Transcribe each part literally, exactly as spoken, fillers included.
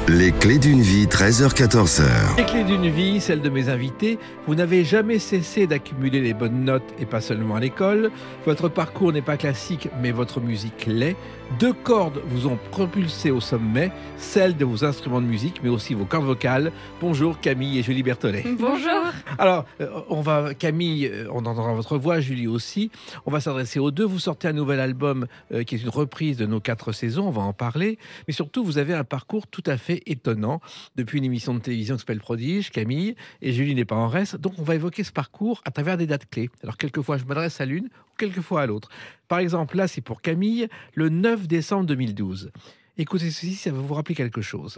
Les clés d'une vie, treize heures quatorze heures. Les clés d'une vie, celle de mes invités. Vous n'avez jamais cessé d'accumuler les bonnes notes et pas seulement à l'école. Votre parcours n'est pas classique, mais votre musique l'est. Deux cordes vous ont propulsé au sommet, celles de vos instruments de musique, mais aussi vos cordes vocales. Bonjour Camille et Julie Berthollet. Bonjour. Alors, euh, on va, Camille, euh, on entendra votre voix, Julie aussi. On va s'adresser aux deux. Vous sortez un nouvel album euh, qui est une reprise de nos quatre saisons, on va en parler. Mais surtout, vous avez un parcours tout à fait étonnant. Depuis une émission de télévision qui s'appelle Prodige, Camille, et Julie n'est pas en reste. Donc, on va évoquer ce parcours à travers des dates clés. Alors, quelquefois, je m'adresse à l'une, ou quelquefois à l'autre. Par exemple, là, c'est pour Camille, le neuf décembre deux mille douze. Écoutez ceci, ça va vous rappeler quelque chose.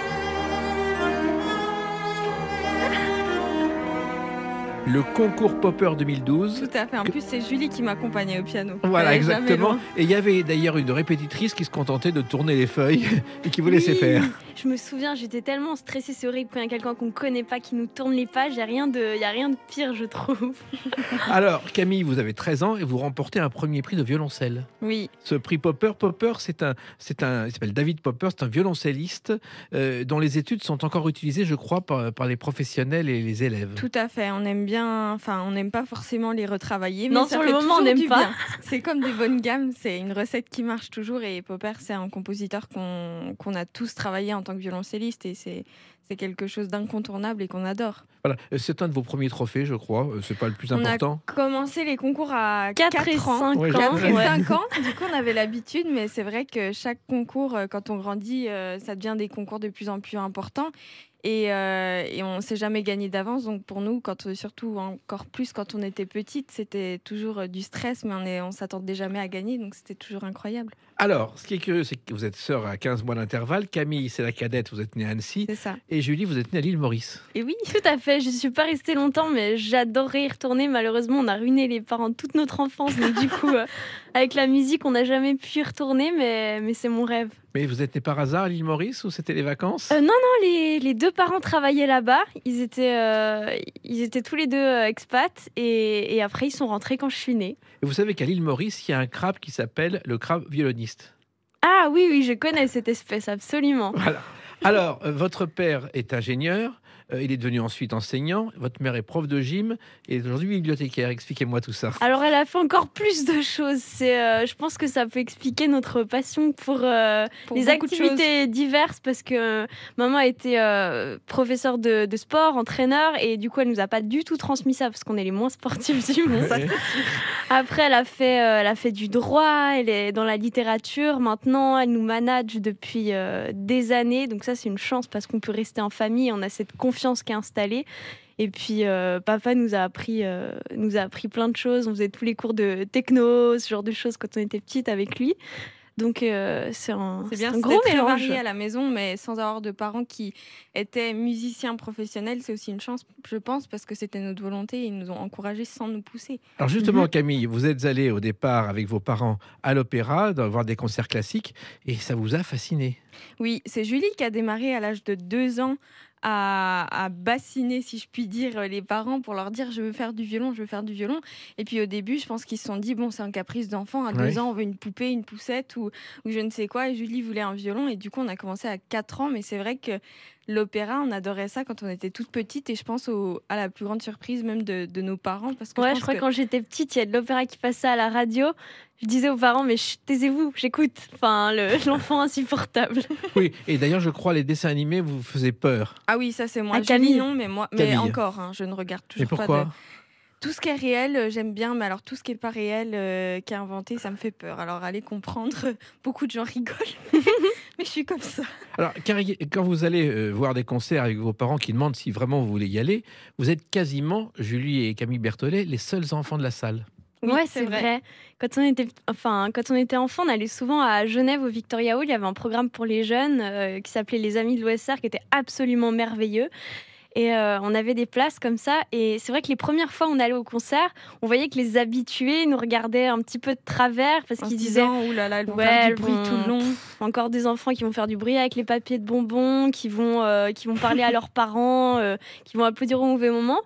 Le concours Popper deux mille douze. Tout à fait. En plus, c'est Julie qui m'accompagnait au piano. Voilà, Elle est jamais exactement. loin. Et il y avait d'ailleurs une répétitrice qui se contentait de tourner les feuilles et qui vous laissait Oui. faire. Je me souviens, j'étais tellement stressée, c'est horrible quand il y a quelqu'un qu'on ne connaît pas qui nous tourne les pages. Il n'y a, rien de- il y a rien de pire, je trouve. Alors, Camille, vous avez treize ans et vous remportez un premier prix de violoncelle. Oui, Ce prix Popper, Popper, c'est un, c'est un, il s'appelle David Popper, c'est un violoncelliste euh, dont les études sont encore utilisées, je crois, par, par les professionnels et les élèves. tout à fait. On aime bien. Enfin, on n'aime pas forcément les retravailler. Mais Non, ça sur fait le moment, on toujours n'aime du pas. bien. C'est comme des bonnes gammes. C'est une recette qui marche toujours. Et Popper, c'est un compositeur qu'on qu'on a tous travaillé en tant que violoncelliste. Et c'est c'est quelque chose d'incontournable et qu'on adore. Voilà, Euh, c'est un de vos premiers trophées, je crois. Euh, C'est pas le plus On a important. commencé les concours à quatre et ans. cinq Ouais, ans. quatre et ouais. cinq ans, du coup on avait l'habitude, mais c'est vrai que chaque concours, euh, quand on grandit, euh, ça devient des concours de plus en plus importants. Et, euh, et on ne s'est jamais gagné d'avance. Donc pour nous, quand, euh, surtout encore plus quand on était petite, c'était toujours euh, du stress, mais on ne on s'attendait jamais à gagner. Donc c'était toujours incroyable. Alors, ce qui est curieux, c'est que vous êtes sœurs à quinze mois d'intervalle. Camille, c'est la cadette, vous êtes née à Annecy. C'est ça. Et Julie, vous êtes née à l'île Maurice. Et oui, Tout à fait, je ne suis pas restée longtemps, mais j'adorerais y retourner. Malheureusement, on a ruiné les parents toute notre enfance. Donc du coup, euh, avec la musique, on n'a jamais pu y retourner, mais, mais c'est mon rêve. Mais vous êtes née par hasard à l'île Maurice ou c'était les vacances Euh, non, non, les, les deux parents travaillaient là-bas. Ils étaient, euh, ils étaient tous les deux euh, expats. Et, et après, ils sont rentrés quand je suis née. Et vous savez qu'à l'île Maurice, il y a un crabe qui s'appelle le crabe violoniste. Ah oui, oui, je connais cette espèce, absolument. Voilà. Alors, euh, votre père est ingénieur, euh, il est devenu ensuite enseignant, votre mère est prof de gym et aujourd'hui bibliothécaire. Expliquez-moi tout ça. Alors, elle a fait encore plus de choses. C'est, euh, je pense que ça peut expliquer notre passion pour, euh, pour les beaucoup de choses. activités diverses parce que maman a été euh, professeure de, de sport, entraîneur et du coup, elle nous a pas du tout transmis ça parce qu'on est les moins sportifs du monde. Ouais. Après, elle a fait, euh, elle a fait du droit, elle est dans la littérature. Maintenant, elle nous manage depuis euh, des années. Donc ça, c'est une chance parce qu'on peut rester en famille. On a cette confiance qui est installée. Et puis, euh, papa nous a appris, euh, nous a appris plein de choses. On faisait tous les cours de techno, ce genre de choses quand on était petite avec lui. Donc, euh, c'est un, C'est bien, un c'était gros très mélange. varié à la maison, mais sans avoir de parents qui étaient musiciens professionnels, c'est aussi une chance, je pense, parce que c'était notre volonté et ils nous ont encouragés sans nous pousser. Alors justement, Mhm. Camille, vous êtes allée au départ avec vos parents à l'opéra, dans- voir des concerts classiques et ça vous a fasciné. Oui, c'est Julie qui a démarré à l'âge de deux ans à, à bassiner, si je puis dire, les parents pour leur dire je veux faire du violon, je veux faire du violon. Et puis au début, je pense qu'ils se sont dit bon, c'est un caprice d'enfant. À deux Ouais. ans, on veut une poupée, une poussette ou, ou je ne sais quoi. Et Julie voulait un violon. Et du coup, on a commencé à quatre ans. Mais c'est vrai que l'opéra, on adorait ça quand on était toute petite. Et je pense au- à la plus grande surprise même de, de nos parents. Parce que Ouais, je, je pense crois que que quand j'étais petite, il y a de l'opéra qui passait à la radio. Je disais aux parents, mais chut, taisez-vous, j'écoute. Enfin, le- l'enfant insupportable. Oui, et d'ailleurs, je crois les dessins animés vous faisaient peur. Ah oui, ça c'est moi. À Julie, Camille. non, mais moi, mais Camille. encore, hein, je ne regarde Mais toujours pas de. pourquoi Tout ce qui est réel, euh, j'aime bien, mais alors tout ce qui est pas réel, euh, qui est inventé, ça me fait peur. Alors allez comprendre, beaucoup de gens rigolent, mais je suis comme ça. Alors, car- quand vous allez euh, voir des concerts avec vos parents qui demandent si vraiment vous voulez y aller, vous êtes quasiment, Julie et Camille Berthollet, les seuls enfants de la salle. Oui, Ouais, c'est c'est vrai. vrai. Quand on était, enfin, quand on était enfant, on allait souvent à Genève au Victoria Hall. Il y avait un programme pour les jeunes euh, qui s'appelait Les Amis de l'O S R, qui était absolument merveilleux. Et euh, on avait des places comme ça. Et c'est vrai que les premières fois où on allait au concert, on voyait que les habitués nous regardaient un petit peu de travers parce En se qu'ils disaient disant, ouh là là, elles vont Ouais, faire du elles bruit vont- tout le long. encore des enfants qui vont faire du bruit avec les papiers de bonbons, qui vont, euh, qui vont parler à leurs parents, euh, qui vont applaudir au mauvais moment.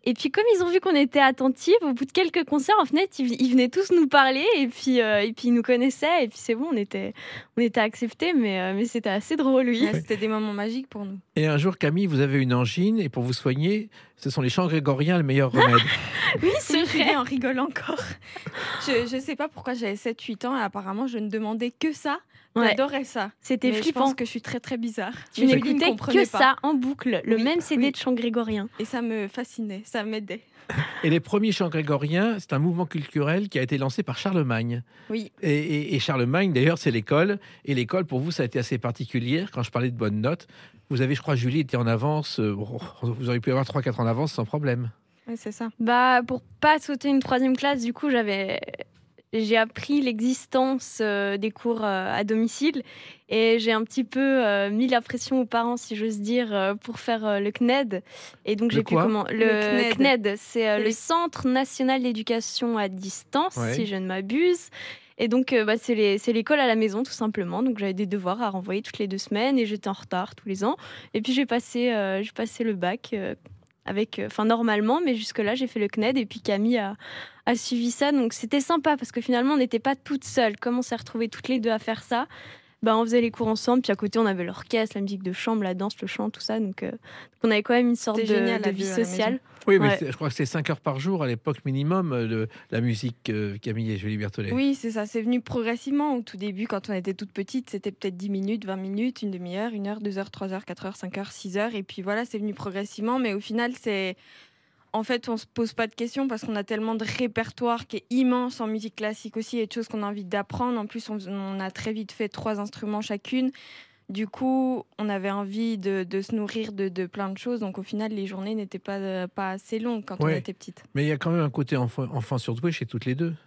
Et puis comme ils ont vu qu'on était attentifs, au bout de quelques concerts, en fait, ils, ils venaient tous nous parler et puis, euh, et puis ils nous connaissaient et puis c'est bon, on était, on était acceptés, mais, euh, mais c'était assez drôle, oui. Ouais, c'était des moments magiques pour nous. Et un jour, Camille, vous avez une angine et pour vous soigner, ce sont les chants grégoriens le meilleur remède. Oui, c'est Oui, vrai. on rigole encore. Je ne sais pas pourquoi j'avais sept huit ans et apparemment je ne demandais que ça. Ouais. J'adorais ça. C'était Mais je flippant. pense que je suis très très bizarre. Tu Mais Julie ne n'écoutais comprenait que pas. ça en boucle, le Oui, même C D oui. de chant grégorien. Et ça me fascinait, ça m'aidait. Et les premiers chants grégoriens, c'est un mouvement culturel qui a été lancé par Charlemagne. Oui. Et, et- et Charlemagne, d'ailleurs, c'est l'école. Et l'école, pour vous, ça a été assez particulière. Quand je parlais de bonnes notes, vous avez, je crois, Julie était en avance. euh, Vous auriez pu avoir trois quatre ans d'avance sans problème. Oui, c'est ça. Bah, pour pas sauter une troisième classe, du coup, j'avais, j'ai appris l'existence euh, des cours euh, à domicile et j'ai un petit peu euh, mis la pression aux parents, si j'ose dire, euh, pour faire euh, le C N E D. Et donc Le j'ai pu quoi comment le, Le C N E D. C N E D, c'est euh, C'est le les- Centre national d'éducation à distance, Ouais. si je ne m'abuse. Et donc, euh, bah, c'est les- c'est l'école à la maison, tout simplement. Donc, j'avais des devoirs à renvoyer toutes les deux semaines et j'étais en retard tous les ans. Et puis, j'ai passé, euh, j'ai passé le bac euh, avec, enfin, normalement, mais jusque-là, j'ai fait le C N E D et puis Camille a, a suivi ça. Donc, c'était sympa parce que finalement, on n'était pas toutes seules. Comme on s'est retrouvées toutes les deux à faire ça, bah, on faisait les cours ensemble. Puis à côté, on avait l'orchestre, la musique de chambre, la danse, le chant, tout ça. Donc, euh, donc on avait quand même une sorte de, C'était génial de à vie vivre à la sociale. Oui, mais Ouais. c'est- je crois que c'est cinq heures par jour à l'époque minimum, euh, de la musique, euh, Camille et Julie Berthollet. Oui, c'est ça. C'est venu progressivement. Au tout début, quand on était toute petite, c'était peut-être dix minutes, vingt minutes, une demi-heure, une heure, deux heures, trois heures, quatre heures, cinq heures, six heures. Et puis voilà, c'est venu progressivement. Mais au final, c'est. En fait, on se pose pas de questions parce qu'on a tellement de répertoire qui est immense en musique classique aussi et de choses qu'on a envie d'apprendre. En plus, on, on a très vite fait trois instruments chacune. Du coup, on avait envie de, de se nourrir de, de plein de choses. Donc, au final, les journées n'étaient pas, euh, pas assez longues quand on Ouais. était petite. Mais il y a quand même un côté enfant, enfant surdoué chez toutes les deux.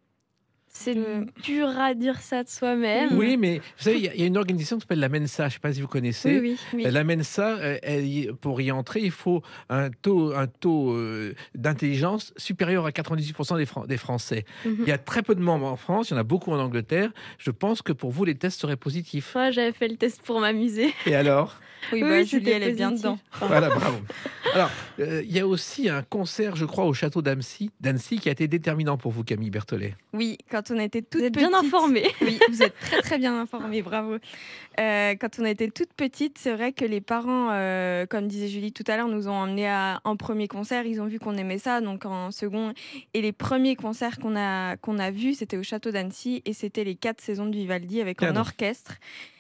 C'est Je- dur à dire ça de soi-même. Oui, mais vous savez, il y, a- il y a une organisation qui s'appelle la Mensa. Je ne sais pas si vous connaissez. oui, oui. Oui. La Mensa, euh, elle y- pour y entrer, il faut un taux, un taux euh, d'intelligence supérieur à quatre-vingt-dix pour cent des, Fran- des Français. Mhm. Il y a très peu de membres en France, il y en a beaucoup en Angleterre. Je pense que pour vous, les tests seraient positifs. Moi, j'avais fait le test pour m'amuser. Et alors? Oui, Oui, bah, oui, Julie, c'était elle est bien positif. dedans. Voilà, bravo. Alors, euh, il y a aussi un concert, je crois, au château d'Annecy, d'Annecy qui a été déterminant pour vous, Camille Berthollet. Oui, quand on était toute Vous êtes petite. bien informée. Oui, vous êtes très très bien informée, bravo. Euh, quand on était toute petite, c'est vrai que les parents, euh, comme disait Julie tout à l'heure, nous ont emmenés à, en premier concert. Ils ont vu qu'on aimait ça, donc en second. Et les premiers concerts qu'on a, qu'on a vus, c'était au château d'Annecy et c'était les quatre saisons de Vivaldi avec Tiens un donc. orchestre.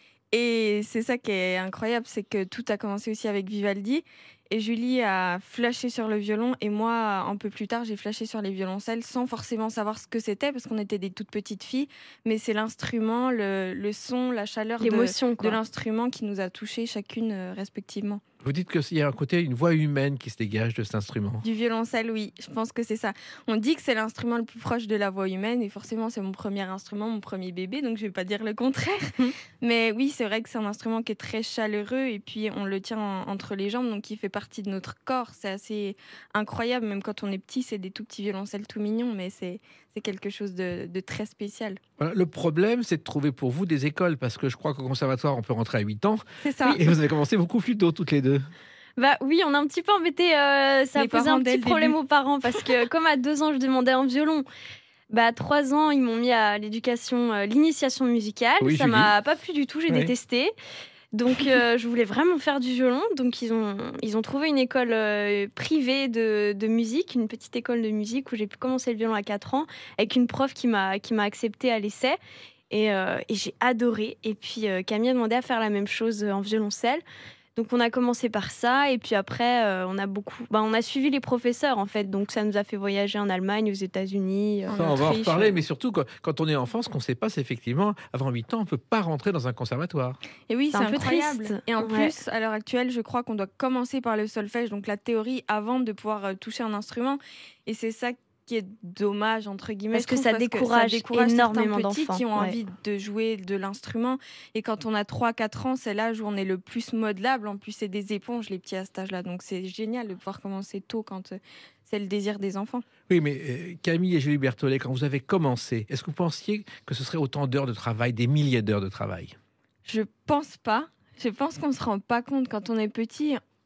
Et c'est ça qui est incroyable, c'est que tout a commencé aussi avec Vivaldi. Et Julie a flashé sur le violon et moi, un peu plus tard, j'ai flashé sur les violoncelles sans forcément savoir ce que c'était parce qu'on était des toutes petites filles. Mais c'est l'instrument, le, le son, la chaleur de, L'émotion, de quoi. l'instrument qui nous a touchés chacune euh, respectivement. Vous dites qu'il y a un côté, une voix humaine qui se dégage de cet instrument. Du violoncelle, oui, je pense que c'est ça. On dit que c'est l'instrument le plus proche de la voix humaine et forcément c'est mon premier instrument, mon premier bébé, donc je vais pas dire le contraire. Mais oui, c'est vrai que c'est un instrument qui est très chaleureux et puis on le tient en- entre les jambes, donc qui fait partie de notre corps. C'est assez incroyable, même quand on est petit, c'est des tout petits violoncelles tout mignons, mais c'est c'est quelque chose de, de très spécial. Voilà, le problème, c'est de trouver pour vous des écoles, parce que je crois qu'au conservatoire, on peut rentrer à huit ans, C'est ça. et vous avez commencé beaucoup plus tôt, toutes les deux. Bah oui, on a un petit peu embêté. euh, ça a Les posé parents un dès petit le problème début. aux parents parce que comme à deux ans, je demandais un violon. Bah à trois ans, ils m'ont mis à l'éducation, euh, l'initiation musicale. Oui, ça Julie. m'a pas plu du tout, j'ai Ouais. détesté. Donc euh, je voulais vraiment faire du violon. Donc ils ont, ils ont trouvé une école euh, privée de, de musique, une petite école de musique où j'ai pu commencer le violon à quatre ans avec une prof qui m'a, qui m'a acceptée à l'essai. Et, euh, et j'ai adoré. Et puis euh, Camille a demandé à faire la même chose euh, en violoncelle. Donc on a commencé par ça et puis après euh, on a beaucoup, bah, on a suivi les professeurs en fait. Donc ça nous a fait voyager en Allemagne, aux États-Unis. euh. En Ça, on va en Autriche, reparler, ouais. mais surtout, quand, quand on est enfant, ce qu'on ne sait pas, c'est effectivement, avant huit ans, on ne peut pas rentrer dans un conservatoire. Et oui, C'est c'est un peu incroyable. triste. Et en Ouais. plus, à l'heure actuelle, je crois qu'on doit commencer par le solfège, donc la théorie, avant de pouvoir euh, toucher un instrument. Et c'est ça qui est dommage, entre guillemets. Parce je que trouve, ça décourage certains énormément petits d'enfants, qui ont ouais. envie de jouer de l'instrument. Et quand on a trois quatre ans, c'est l'âge où on est le plus modelable. En plus, c'est des éponges, les petits à cet âge-là. Donc c'est génial de pouvoir commencer tôt quand euh, c'est le désir des enfants. Oui, mais euh, Camille et Julie Berthollet, quand vous avez commencé, est-ce que vous pensiez que ce serait autant d'heures de travail, des milliers d'heures de travail? Je pense pas. Je pense qu'on se rend pas compte quand on est petit.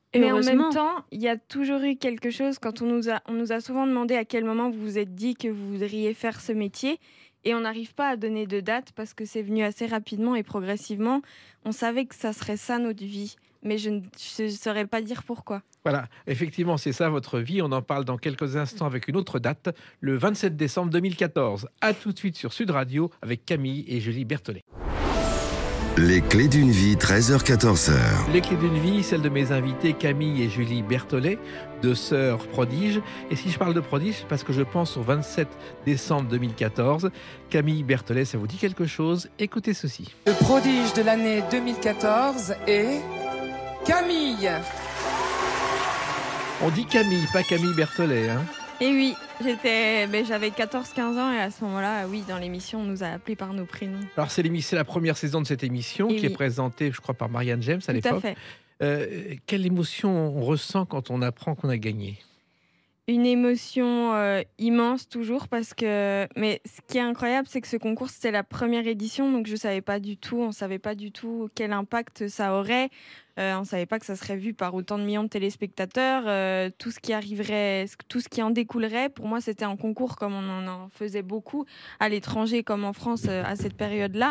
Et Mais en même heureusement. temps, il y a toujours eu quelque chose quand on nous a, on nous a souvent demandé à quel moment vous vous êtes dit que vous voudriez faire ce métier. Et on n'arrive pas à donner de date parce que c'est venu assez rapidement et progressivement. On savait que ça serait ça notre vie, mais je ne je saurais pas dire pourquoi. Voilà, effectivement, c'est ça votre vie. On en parle dans quelques instants avec une autre date, le vingt-sept décembre deux mille quatorze. À tout de suite sur Sud Radio avec Camille et Julie Berthollet. Les clés d'une vie, treize heures quatorze heures. Les clés d'une vie, celle de mes invités Camille et Julie Berthollet, deux sœurs prodiges. Et si je parle de prodiges, c'est parce que je pense au vingt-sept décembre deux mille quatorze. Camille Berthollet, ça vous dit quelque chose? Écoutez ceci. Le prodige de l'année deux mille quatorze est Camille. On dit Camille, pas Camille Berthollet, hein? Et oui, j'étais, ben, j'avais quatorze quinze ans et à ce moment-là, oui, dans l'émission, on nous a appelés par nos prénoms. Alors c'est l'émission- c'est la première saison de cette émission Et qui est oui. présentée, je crois, par Marianne James à Tout à l'époque. fait. Euh, quelle émotion on ressent quand on apprend qu'on a gagné? Une émotion euh, immense toujours parce que... Mais ce qui est incroyable, c'est que ce concours, c'était la première édition, donc je ne savais pas du tout, on ne savait pas du tout quel impact ça aurait. Euh, on ne savait pas que ça serait vu par autant de millions de téléspectateurs. Euh, tout ce qui arriverait, tout ce qui en découlerait, pour moi, c'était un concours comme on en en faisait beaucoup à l'étranger comme en France euh, à cette période-là.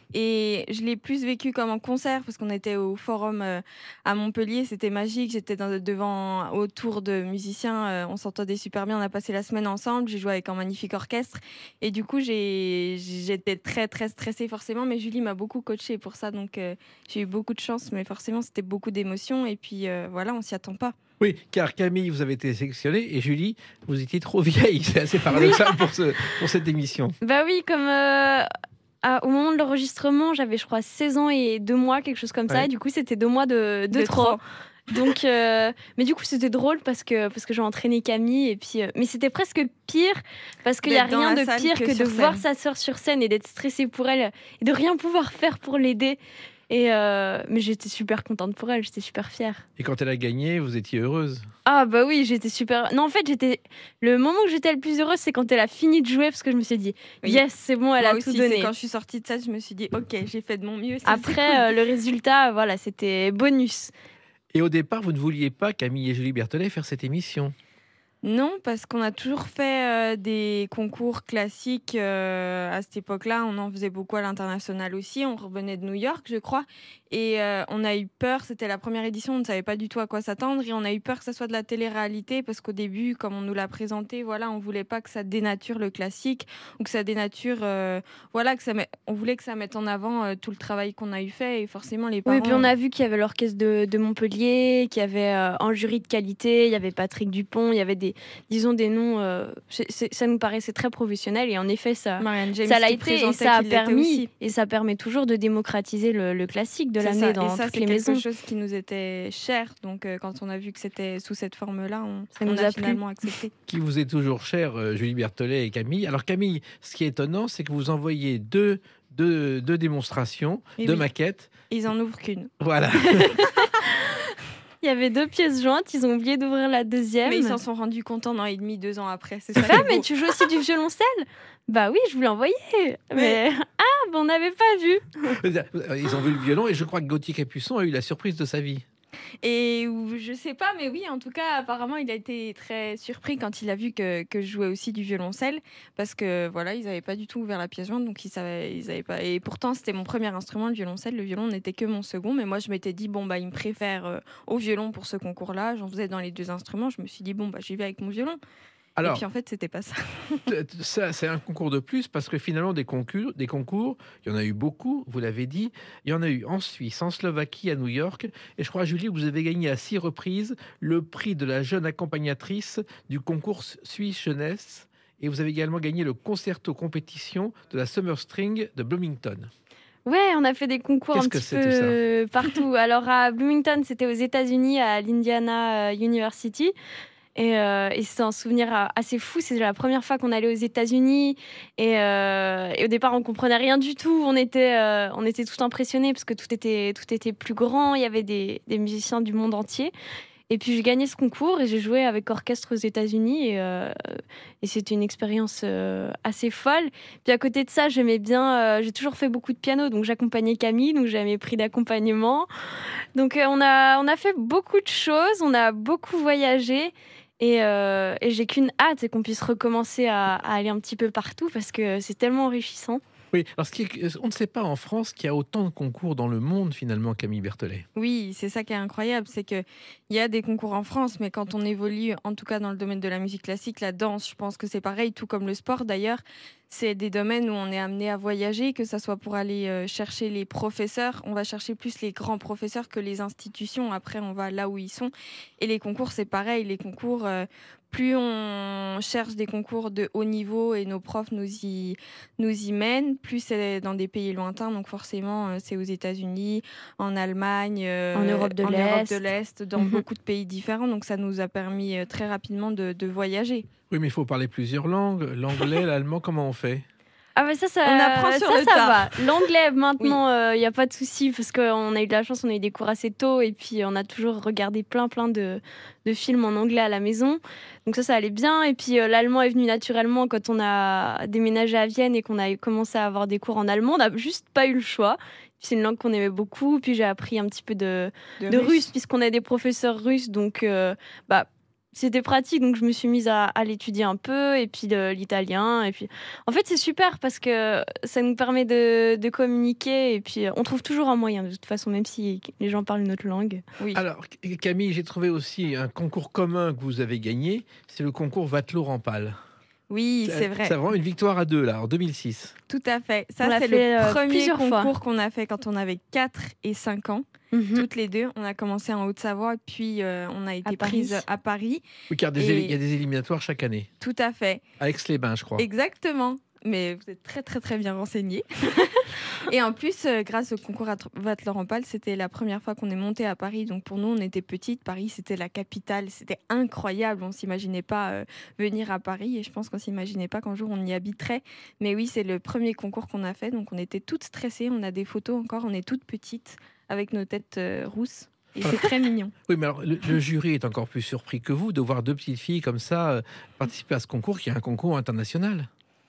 Et je l'ai plus vécu comme un concert parce qu'on était au forum euh, à Montpellier, c'était magique. J'étais dans- devant autour de musiciens, euh, on s'entendait super bien. On a passé la semaine ensemble. J'ai joué avec un magnifique orchestre et du coup j'ai j'étais très très stressée forcément. Mais Julie m'a beaucoup coachée pour ça, donc euh, j'ai eu beaucoup de chance. Mais forcément c'était beaucoup d'émotions et puis euh, voilà, on s'y attend pas. Oui, car Camille, vous avez été sélectionnée et Julie, vous étiez trop vieille. C'est assez paradoxal pour, ce, pour cette émission. Bah oui, comme euh, à- au moment de l'enregistrement, j'avais je crois seize ans et deux mois, quelque chose comme ça. Ouais. Et du coup, c'était deux mois de, de, De trop. Donc, euh, mais du coup, c'était drôle parce que, parce que j'ai entraîné Camille. Et puis, euh, mais c'était presque pire parce qu'il n'y a D'être dans rien la de salle pire que que, de sur voir scène. sa sœur sur scène et d'être stressée pour elle et de rien pouvoir faire pour l'aider. Et euh, mais j'étais super contente pour elle, j'étais super fière. Et quand elle a gagné, vous étiez heureuse. Ah bah oui, j'étais super. Non, en fait, j'étais. Le moment où j'étais le plus heureuse, c'est quand elle a fini de jouer parce que je me suis dit, Oui. yes, c'est bon, elle Moi a aussi, tout c'est donné. quand je suis sortie de ça, je me suis dit ok, j'ai fait de mon mieux. ça, c'est Après, cool. euh, le résultat, voilà, c'était bonus. Et au départ, vous ne vouliez pas, Camille et Julie Berthollet, faire cette émission. Non, parce qu'on a toujours fait euh, des concours classiques euh, à cette époque-là. On en faisait beaucoup à l'international aussi. On revenait de New York, je crois. Et euh, on a eu peur, c'était la première édition, on ne savait pas du tout à quoi s'attendre. Et on a eu peur que ça soit de la télé-réalité parce qu'au début, comme on nous l'a présenté, voilà, on ne voulait pas que ça dénature le classique ou que ça dénature... euh, voilà, que ça met- on voulait que ça mette en avant euh, tout le travail qu'on a eu fait. Et forcément, les parents... Oui, et puis on a vu qu'il y avait l'orchestre de, de Montpellier, qu'il y avait euh, un jury de qualité, il y avait Patrick Dupont, il y avait des, disons, des noms. euh, c'est- c'est- ça nous paraissait très professionnel et en effet, ça. Marianne James Ça l'a qui été et présentait, ça a qui l'était permis aussi. et ça permet toujours de démocratiser le, le classique, de C'est l'amener ça. dans Et ça, toutes c'est les quelque maisons. chose qui nous était cher. Donc, euh, quand on a vu que c'était sous cette forme-là, on, Ça on nous a, a plu. finalement accepté. Qui vous est toujours cher, euh, Julie Berthollet et Camille. Alors Camille, ce qui est étonnant, c'est que vous envoyez deux, deux, deux démonstrations, Et deux oui. maquettes. Ils en ouvrent qu'une. Voilà. Il y avait deux pièces jointes, ils ont oublié d'ouvrir la deuxième. Mais ils s'en sont rendus compts un an et demi, deux ans après. C'est ça. Ah, qui est mais beau. tu joues aussi du violoncelle? Bah oui, je voulais envoyer. Mais ah, bah on n'avait pas vu. Ils ont vu le violon et je crois que Gauthier Capuçon a eu la surprise de sa vie. Et ou- je sais pas, mais oui, en tout cas, apparemment, il a été très surpris quand il a vu que, que je jouais aussi du violoncelle, parce que voilà, ils n'avaient pas du tout ouvert la pièce jointe, donc ils savaient, ils avaient pas. Et pourtant, c'était mon premier instrument, le violoncelle. Le violon n'était que mon second, mais moi, je m'étais dit bon bah, il me préfère euh, au violon pour ce concours-là. J'en faisais dans les deux instruments. Je me suis dit bon bah, j'y vais avec mon violon. Alors, Et puis en fait, c'était pas ça. t- t- ça, c'est un concours de plus parce que finalement, des concours, des concours, il y en a eu beaucoup, vous l'avez dit. Il y en a eu en Suisse, en Slovaquie, à New York. Et je crois, Julie, que vous avez gagné à six reprises le prix de la jeune accompagnatrice du concours Suisse Jeunesse. Et vous avez également gagné le concerto compétition de la Summer String de Bloomington. Ouais, on a fait des concours Qu'est-ce un que petit c'est, tout peu partout. Alors à Bloomington, c'était aux États-Unis, à l'Indiana euh, University. Et, euh, et c'est un souvenir euh, assez fou. C'est la première fois qu'on allait aux États-Unis. Et, euh, et au départ, on comprenait rien du tout. On était, euh, on était tout impressionnés parce que tout était, tout était plus grand. Il y avait des, des musiciens du monde entier. Et puis j'ai gagné ce concours et j'ai joué avec orchestre aux États-Unis et, euh, et c'était une expérience euh, assez folle. Puis à côté de ça, j'aimais bien, euh, j'ai toujours fait beaucoup de piano, donc j'accompagnais Camille, donc j'avais mes prix d'accompagnement. Donc euh, on a on a fait beaucoup de choses, on a beaucoup voyagé. Et, euh, et j'ai qu'une hâte, c'est qu'on puisse recommencer à, à aller un petit peu partout parce que c'est tellement enrichissant. Oui, alors ce qui est- on ne sait pas en France qu'il y a autant de concours dans le monde finalement, Camille Berthollet. Oui, c'est ça qui est incroyable, c'est qu'il y a des concours en France, mais quand on évolue, en tout cas dans le domaine de la musique classique, la danse, je pense que c'est pareil, tout comme le sport d'ailleurs. C'est des domaines où on est amené à voyager, que ce soit pour aller euh, chercher les professeurs. On va chercher plus les grands professeurs que les institutions. Après, on va là où ils sont. Et les concours, c'est pareil. Les concours, euh, plus on cherche des concours de haut niveau et nos profs nous y, nous y mènent, plus c'est dans des pays lointains. Donc forcément, euh, c'est aux États-Unis, en Allemagne, euh, En Europe de en l'Est. Europe de l'Est, dans Mhm. beaucoup de pays différents. Donc ça nous a permis euh, très rapidement de, de voyager. Oui, mais il faut parler plusieurs langues. L'anglais, l'allemand, comment on fait? Ah bah ça, ça, On apprend sur ça, le ça tas. va. L'anglais, maintenant, il n'y a pas de souci parce qu'on a eu de la chance, on a eu des cours assez tôt et puis on a toujours regardé plein, plein de, de films en anglais à la maison. Donc ça, ça allait bien. Et puis euh, l'allemand est venu naturellement quand on a déménagé à Vienne et qu'on a commencé à avoir des cours en allemand. On n'a juste pas eu le choix. Puis c'est une langue qu'on aimait beaucoup. Puis j'ai appris un petit peu de, De, de russe. russe puisqu'on a des professeurs russes. Donc euh, bah, c'était pratique, donc je me suis mise à, à l'étudier un peu, et puis de l'italien. Et puis, en fait, c'est super parce que ça nous permet de, de communiquer, et puis on trouve toujours un moyen, de toute façon, même si les gens parlent une autre langue. Oui. Alors, Camille, j'ai trouvé aussi un concours commun que vous avez gagné. C'est le concours Vatelot-Rampal. Oui, c'est vrai. C'est vraiment une victoire à deux, là, en deux mille six. Tout à fait. On Ça, l'a c'est fait, le euh, premier plusieurs fois. concours qu'on a fait quand on avait quatre et cinq ans. Mhm. Toutes les deux. On a commencé en Haute-Savoie, puis euh, on a été À Paris. prises à Paris. Oui, car des Et- éli- il y a des éliminatoires chaque année. Tout à fait. À Aix-les-Bains, je crois. Exactement. Mais vous êtes très, très, très bien renseignés. Et en plus, euh, grâce au concours Vatelot-Rampal, c'était la première fois qu'on est monté à Paris. Donc pour nous, on était petites. Paris, c'était la capitale. C'était incroyable. On ne s'imaginait pas euh, venir à Paris. Et je pense qu'on ne s'imaginait pas qu'un jour, on y habiterait. Mais oui, c'est le premier concours qu'on a fait. Donc on était toutes stressées. On a des photos encore. On est toutes petites avec nos têtes euh, rousses. Et c'est très mignon. Oui, mais alors le, le jury est encore plus surpris que vous de voir deux petites filles comme ça euh, participer à ce concours qui est un concours international.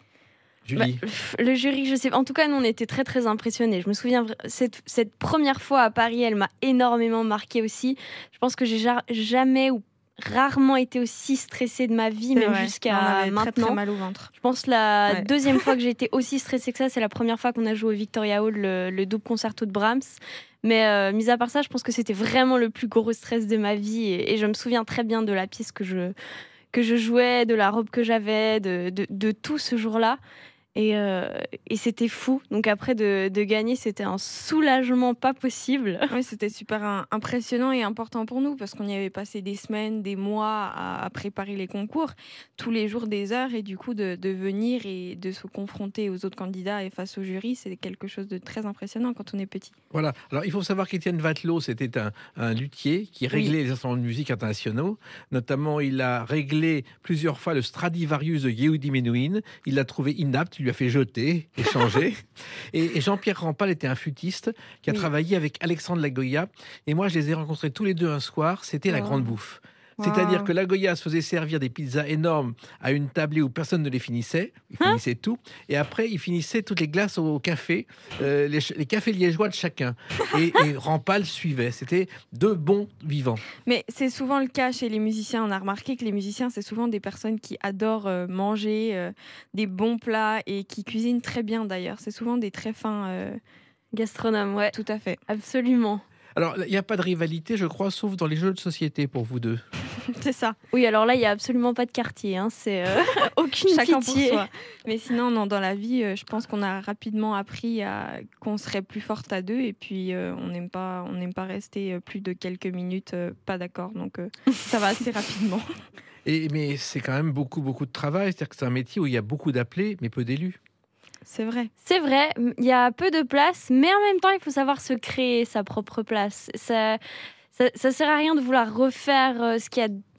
Julie. Bah, pff, le jury, je sais pas. En tout cas, nous, on était très, très impressionnés. Je me souviens, vra- cette, cette première fois à Paris, elle m'a énormément marquée aussi. Je pense que j'ai ja- jamais ou rarement été aussi stressée de ma vie, C'est même vrai. On jusqu'à avait très, maintenant. très mal au ventre. Je pense la Ouais. deuxième fois que j'ai été aussi stressée que ça, c'est la première fois qu'on a joué au Victoria Hall le, le double concerto de Brahms. Mais euh, mis à part ça, je pense que c'était vraiment le plus gros stress de ma vie. Et, et je me souviens très bien de la pièce que je, que je jouais, de la robe que j'avais, de, de, de tout ce jour-là. Et, euh, et c'était fou. Donc après, de, de gagner, c'était un soulagement pas possible. Oui, c'était super un- impressionnant et important pour nous parce qu'on y avait passé des semaines, des mois à, à préparer les concours, tous les jours des heures, et du coup de, de venir et de se confronter aux autres candidats et face au jury, c'est quelque chose de très impressionnant quand on est petit. Voilà. Alors, il faut savoir qu'Étienne Vatelot, c'était un, un luthier qui réglait les instruments de musique internationaux. Notamment, il a réglé plusieurs fois le Stradivarius de Yehudi Menuhin. Il l'a trouvé inapte, il lui a fait jeter, échanger. et, et Jean-Pierre Rampal était un flûtiste qui a Oui. travaillé avec Alexandre Lagoya. Et moi, je les ai rencontrés tous les deux un soir. C'était la Oh. grande bouffe. Wow. C'est-à-dire que Lagoya se faisait servir des pizzas énormes à une tablée où personne ne les finissait. Il finissait tout. Et après, il finissait toutes les glaces au café, euh, les, ch- les cafés liégeois de chacun. Et, et Rampal suivait. C'était deux bons vivants. Mais c'est souvent le cas chez les musiciens. On a remarqué que les musiciens, c'est souvent des personnes qui adorent euh, manger euh, des bons plats et qui cuisinent très bien d'ailleurs. C'est souvent des très fins. euh, Gastronome, ouais, Tout à fait. absolument. Alors, il n'y a pas de rivalité, je crois, sauf dans les jeux de société pour vous deux. C'est ça. Oui, alors là, il n'y a absolument pas de quartier. Hein. C'est euh, aucune Chacun pitié. pour soi. Mais sinon, non, dans la vie, euh, je pense qu'on a rapidement appris à... qu'on serait plus forte à deux. Et puis, euh, on n'aime pas, on n'aime pas rester euh, plus de quelques minutes euh, pas d'accord. Donc, euh, ça va assez rapidement. Et, mais c'est quand même beaucoup, beaucoup de travail. C'est-à-dire que c'est un métier où il y a beaucoup d'appelés, mais peu d'élus. C'est vrai. C'est vrai, il y a peu de place, mais en même temps, il faut savoir se créer sa propre place. Ça, ça, ça sert à rien de vouloir refaire euh, ce qu'il y a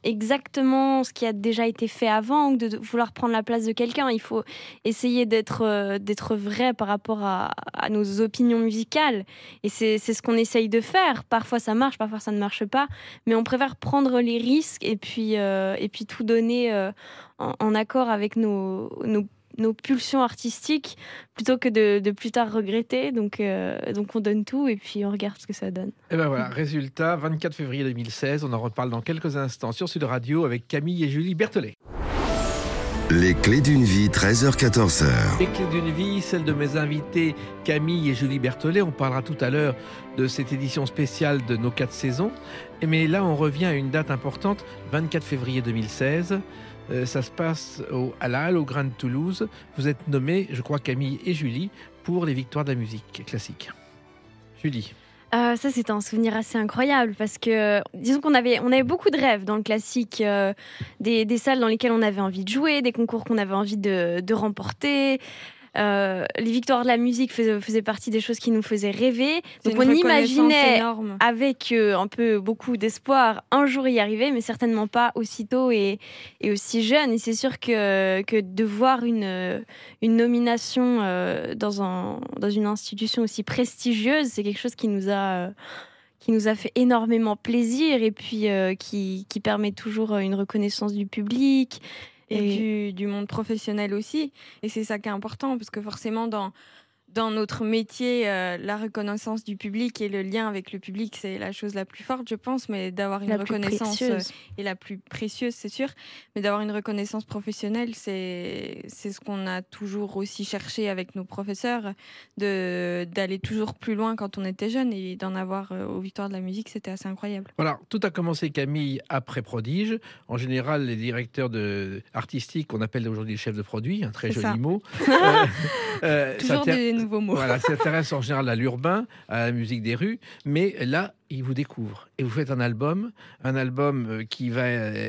exactement ce qui a déjà été fait avant ou de vouloir prendre la place de quelqu'un. Il faut essayer d'être, euh, d'être vrai par rapport à, à nos opinions musicales. Et c'est, c'est ce qu'on essaye de faire. Parfois ça marche, parfois ça ne marche pas. Mais on préfère prendre les risques et puis, euh, et puis tout donner euh, en, en accord avec nos, nos nos pulsions artistiques plutôt que de, de plus tard regretter. Donc, euh, donc on donne tout et puis on regarde ce que ça donne. Et ben voilà, résultat, vingt-quatre février deux mille seize, on en reparle dans quelques instants sur Sud Radio avec Camille et Julie Berthollet. Les clés d'une vie, treize heures quatorze heures. Les clés d'une vie, celle de mes invités Camille et Julie Berthollet. On parlera tout à l'heure de cette édition spéciale de nos quatre saisons. Mais là, on revient à une date importante, vingt-quatre février deux mille seize. Euh, ça se passe au, à la Halle au Grain de Toulouse. Vous êtes nommés, je crois, Camille et Julie, pour les victoires de la musique classique. Julie. Euh, ça, c'était un souvenir assez incroyable parce que, disons qu'on avait, on avait beaucoup de rêves dans le classique, euh, des, des salles dans lesquelles on avait envie de jouer, des concours qu'on avait envie de, de remporter. Euh, les victoires de la musique faisaient, faisaient partie des choses qui nous faisaient rêver. C'est Donc une on imaginait énorme. avec euh, un peu beaucoup d'espoir un jour y arriver, mais certainement pas aussitôt et, et aussi jeune. Et c'est sûr que, que de voir une, une nomination euh, dans, un, dans une institution aussi prestigieuse, c'est quelque chose qui nous a... Euh, qui nous a fait énormément plaisir et puis euh, qui, qui permet toujours une reconnaissance du public. Et, et du, du monde professionnel aussi. Et c'est ça qui est important, parce que forcément, dans, dans notre métier, euh, la reconnaissance du public et le lien avec le public, c'est la chose la plus forte, je pense, mais d'avoir une la reconnaissance euh, précieuse. et la plus précieuse, c'est sûr, mais d'avoir une reconnaissance professionnelle, c'est, c'est ce qu'on a toujours aussi cherché avec nos professeurs, de, d'aller toujours plus loin quand on était jeune, et d'en avoir euh, aux Victoires de la musique, c'était assez incroyable. Voilà, tout a commencé, Camille, après Prodige. En général, les directeurs de, artistiques, on appelle aujourd'hui les chefs de produit, un très C'est joli ça. mot. euh, euh, Toujours des nouveaux mots. Voilà, s'intéresse en général à l'urbain, à la musique des rues, mais là, ils vous découvrent. Et vous faites un album, un album qui va,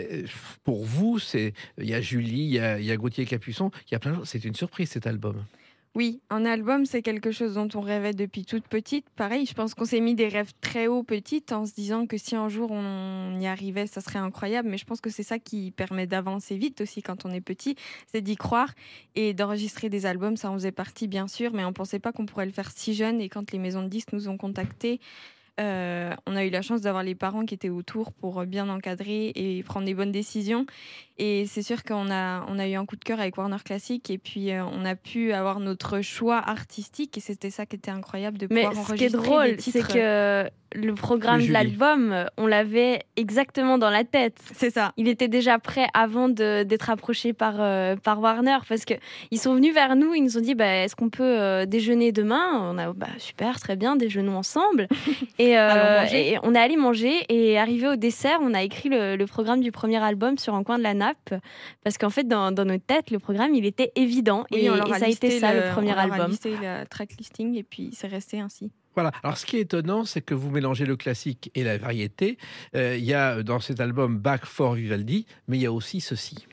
pour vous, c'est, il y a Julie, il y a, il y a Gauthier Capuçon, il y a plein de choses. C'est une surprise, cet album. Oui, un album, c'est quelque chose dont on rêvait depuis toute petite. Pareil, je pense qu'on s'est mis des rêves très hauts petites en se disant que si un jour on y arrivait, ça serait incroyable. Mais je pense que c'est ça qui permet d'avancer vite aussi quand on est petit, c'est d'y croire et d'enregistrer des albums. Ça en faisait partie, bien sûr, mais on ne pensait pas qu'on pourrait le faire si jeune. Et quand les maisons de disques nous ont contactés, Euh, on a eu la chance d'avoir les parents qui étaient autour pour bien encadrer et prendre des bonnes décisions. Et c'est sûr qu'on a, on a eu un coup de cœur avec Warner Classic et puis euh, on a pu avoir notre choix artistique et c'était ça qui était incroyable de Mais pouvoir ce qui est enregistrer drôle, des titres. c'est que le programme Oui, de l'album, on l'avait exactement dans la tête. C'est ça. Il était déjà prêt avant de, d'être approché par, euh, par Warner parce qu'ils sont venus vers nous, ils nous ont dit bah, est-ce qu'on peut euh, déjeuner demain ? On a bah, super, très bien, déjeunons ensemble. et, euh, et on est allé manger et arrivé au dessert, on a écrit le, le programme du premier album sur un coin de la nappe parce qu'en fait, dans, dans notre tête, le programme il était évident Oui, et, on leur et a ça a été listé ça le, le premier on leur a album. listé le track listing et puis c'est resté ainsi. Voilà. Alors, ce qui est étonnant, c'est que vous mélangez le classique et la variété. Euh, il y a dans cet album Bach for Vivaldi, mais il y a aussi ceci.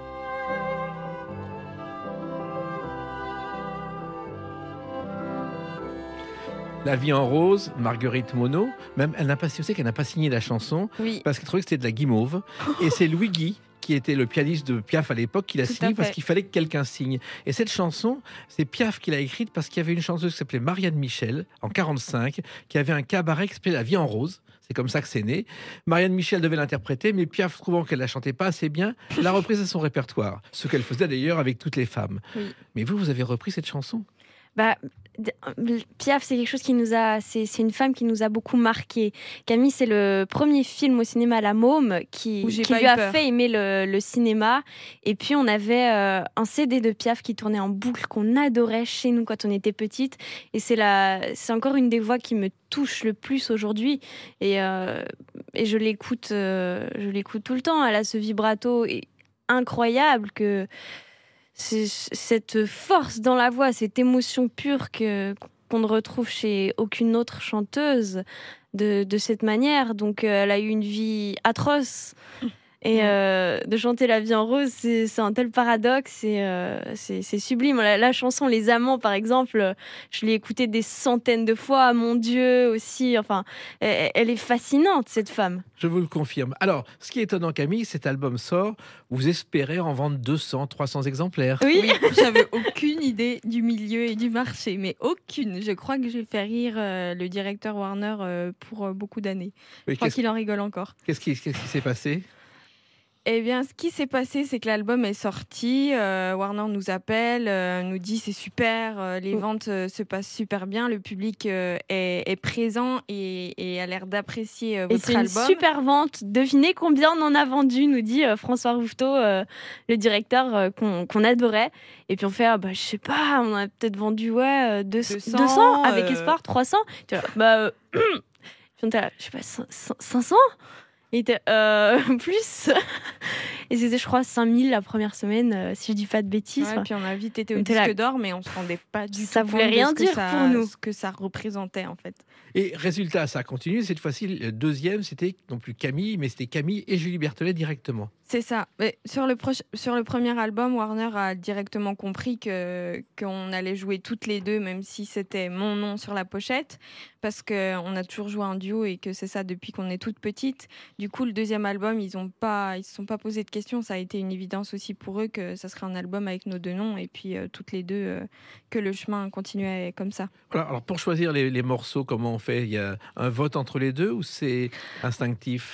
La vie en rose, Marguerite Monod, même elle n'a pas, vous savez qu'elle n'a pas signé la chanson Oui. parce qu'elle trouvait que c'était de la guimauve. Et c'est Louis Guy, qui était le pianiste de Piaf à l'époque, qui l'a Tout à signé parce fait. qu'il fallait que quelqu'un signe. Et cette chanson, c'est Piaf qui l'a écrite parce qu'il y avait une chanteuse qui s'appelait Marianne Michel, en quarante-cinq, qui avait un cabaret qui s'appelait La vie en rose. C'est comme ça que c'est né. Marianne Michel devait l'interpréter, mais Piaf, trouvant qu'elle la chantait pas assez bien, l'a reprise à son répertoire. Ce qu'elle faisait d'ailleurs avec toutes les femmes. Oui. Mais vous, vous avez repris cette chanson ? Bah, Piaf, c'est quelque chose qui nous a, c'est, c'est une femme qui nous a beaucoup marqué. Camille, c'est le premier film au cinéma La Môme qui, Où j'ai qui pas lui eu a peur. fait aimer le, le cinéma. Et puis on avait euh, un C D de Piaf qui tournait en boucle qu'on adorait chez nous quand on était petite. Et c'est la, c'est encore une des voix qui me touche le plus aujourd'hui. Et, euh, et je l'écoute, euh, je l'écoute tout le temps. Elle a ce vibrato incroyable que. C'est cette force dans la voix, cette émotion pure que, qu'on ne retrouve chez aucune autre chanteuse de, de cette manière. Donc euh, elle a eu une vie atroce Et euh, de chanter La vie en rose, c'est, c'est un tel paradoxe, c'est, euh, c'est, c'est sublime. La, la chanson Les Amants, par exemple, je l'ai écoutée des centaines de fois, mon Dieu aussi. Enfin, elle, elle est fascinante, cette femme. Je vous le confirme. Alors, ce qui est étonnant, Camille, cet album sort, vous espérez en vendre deux cents, trois cents exemplaires. Oui, oui, j'avais aucune idée du milieu et du marché, mais aucune. Je crois que j'ai fait rire euh, le directeur Warner euh, pour euh, beaucoup d'années. Oui, Je crois qu'est-ce, qu'il en rigole encore. qu'est-ce qui, qu'est-ce qui s'est passé ? Eh bien, ce qui s'est passé, c'est que l'album est sorti. euh, Warner nous appelle, euh, nous dit c'est super, euh, les Oh. ventes euh, se passent super bien, le public euh, est, est présent et, et a l'air d'apprécier euh, Et votre c'est une album. super vente. Devinez combien on en a vendu, nous dit euh, François Rouvetot, euh, le directeur euh, qu'on, qu'on adorait. Et puis on fait, ah, bah, je sais pas, on a peut-être vendu ouais, euh, deux cents, deux cents, deux cents, avec euh, espoir, trois cents. Tu vois, bah, euh, puis on était là, je sais pas, cinq cents. Il était euh, plus. Et c'était, je crois, cinq mille la première semaine, euh, si je dis pas de bêtises. Ouais, puis on a vite été on au était disque là. d'or, mais on se rendait pas du Ça tout voulait compte de rien ce que dire ça- pour nous. ce que ça représentait en fait. Et résultat, ça a continué. Cette fois-ci, le deuxième, c'était non plus Camille, mais c'était Camille et Julie Berthelet directement. C'est ça. Mais sur, le proche- sur le premier album, Warner a directement compris que qu'on allait jouer toutes les deux, même si c'était mon nom sur la pochette, parce qu'on a toujours joué en duo et que c'est ça depuis qu'on est toute petite. Du coup, le deuxième album, ils ont pas, ils se sont pas posé de questions. Ça a été une évidence aussi pour eux que ça serait un album avec nos deux noms et puis euh, toutes les deux euh, que le chemin continuait comme ça. Voilà, alors pour choisir les, les morceaux, comment on fait ? Il y a un vote entre les deux ou c'est instinctif ?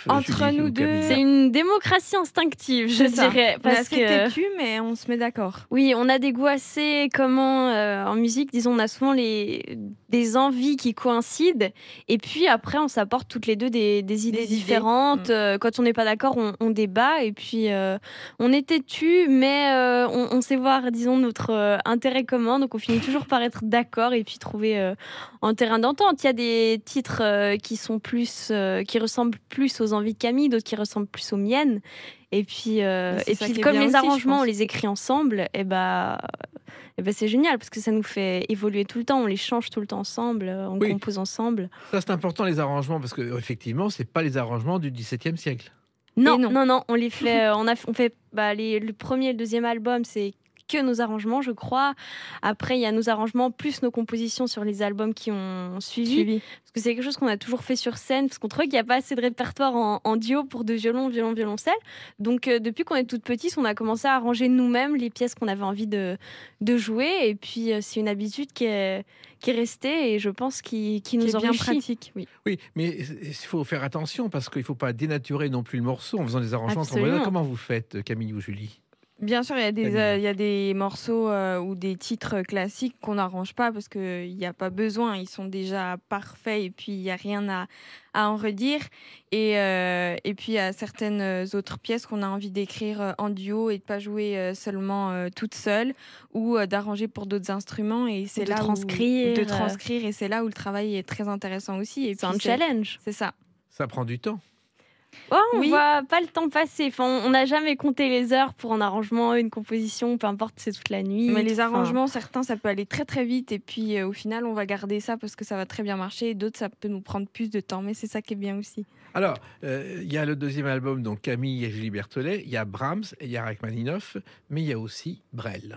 Entre Julie nous ou deux, Camille C'est une démocratie instinctive, je C'est ça. dirais. On est Parce assez que... têtu, mais on se met d'accord. Oui, on a des goûts assez communs euh, en musique. Disons, on a souvent les... des envies qui coïncident. Et puis après, on s'apporte toutes les deux des, des idées Des idées. différentes. Mm. Euh, quand on n'est pas d'accord, on, on débat. Et puis, euh, on est têtu, mais euh, on, on sait voir, disons, notre euh, intérêt commun. Donc, on finit toujours par être d'accord et puis trouver euh, un terrain d'entente. Il y a des titres euh, qui sont plus, euh, qui ressemblent plus aux envies de Camille, d'autres qui ressemblent plus aux miennes. Et puis, euh, Mais c'est et ça puis qui est comme bien les aussi, je arrangements, pense. on les écrit ensemble, et bah, et bah, c'est génial parce que ça nous fait évoluer tout le temps. On les change tout le temps ensemble, euh, on Oui. compose ensemble. Ça, c'est important, les arrangements, parce que effectivement, c'est pas les arrangements du dix-septième siècle. Non, non. non, non, on les fait. euh, on a, on fait bah, les, le premier et le deuxième album, c'est que nos arrangements, je crois. Après, il y a nos arrangements plus nos compositions sur les albums qui ont suivi. Suivi. Parce que c'est quelque chose qu'on a toujours fait sur scène, parce qu'on trouvait qu'il n'y a pas assez de répertoire en, en duo pour deux violons, violon, violoncelle. Donc, euh, depuis qu'on est toute petite, on a commencé à arranger nous-mêmes les pièces qu'on avait envie de, de jouer. Et puis, euh, c'est une habitude qui est, qui est restée et je pense qui, qui Qui nous est bien enrichit. pratique, oui. Oui, mais il faut faire attention, parce qu'il ne faut pas dénaturer non plus le morceau en faisant des arrangements. Absolument. Comment vous faites, Camille ou Julie ? Bien sûr, il y a des, Camille. euh, il y a des morceaux euh, ou des titres classiques qu'on n'arrange pas parce qu'il n'y a pas besoin. Ils sont déjà parfaits et puis il n'y a rien à, à en redire. Et, euh, et puis il y a certaines autres pièces qu'on a envie d'écrire euh, en duo et de ne pas jouer euh, seulement euh, toute seule ou euh, d'arranger pour d'autres instruments. Et c'est de là où- transcrire, ou de euh. transcrire. Et c'est là où le travail est très intéressant aussi. Et C'est puis un challenge. C'est ça. Ça prend du temps. Ouais, on Oui. voit pas le temps passer. Enfin, on n'a jamais compté les heures pour un arrangement, une composition, peu importe, c'est toute la nuit. Mais les Enfin, arrangements, certains, ça peut aller très très vite et puis euh, au final, on va garder ça parce que ça va très bien marcher et d'autres, ça peut nous prendre plus de temps, mais c'est ça qui est bien aussi. Alors, euh, il y a le deuxième album, donc Camille et Julie Berthelet, il y a Brahms, et il y a Rachmaninoff, mais il y a aussi Brel.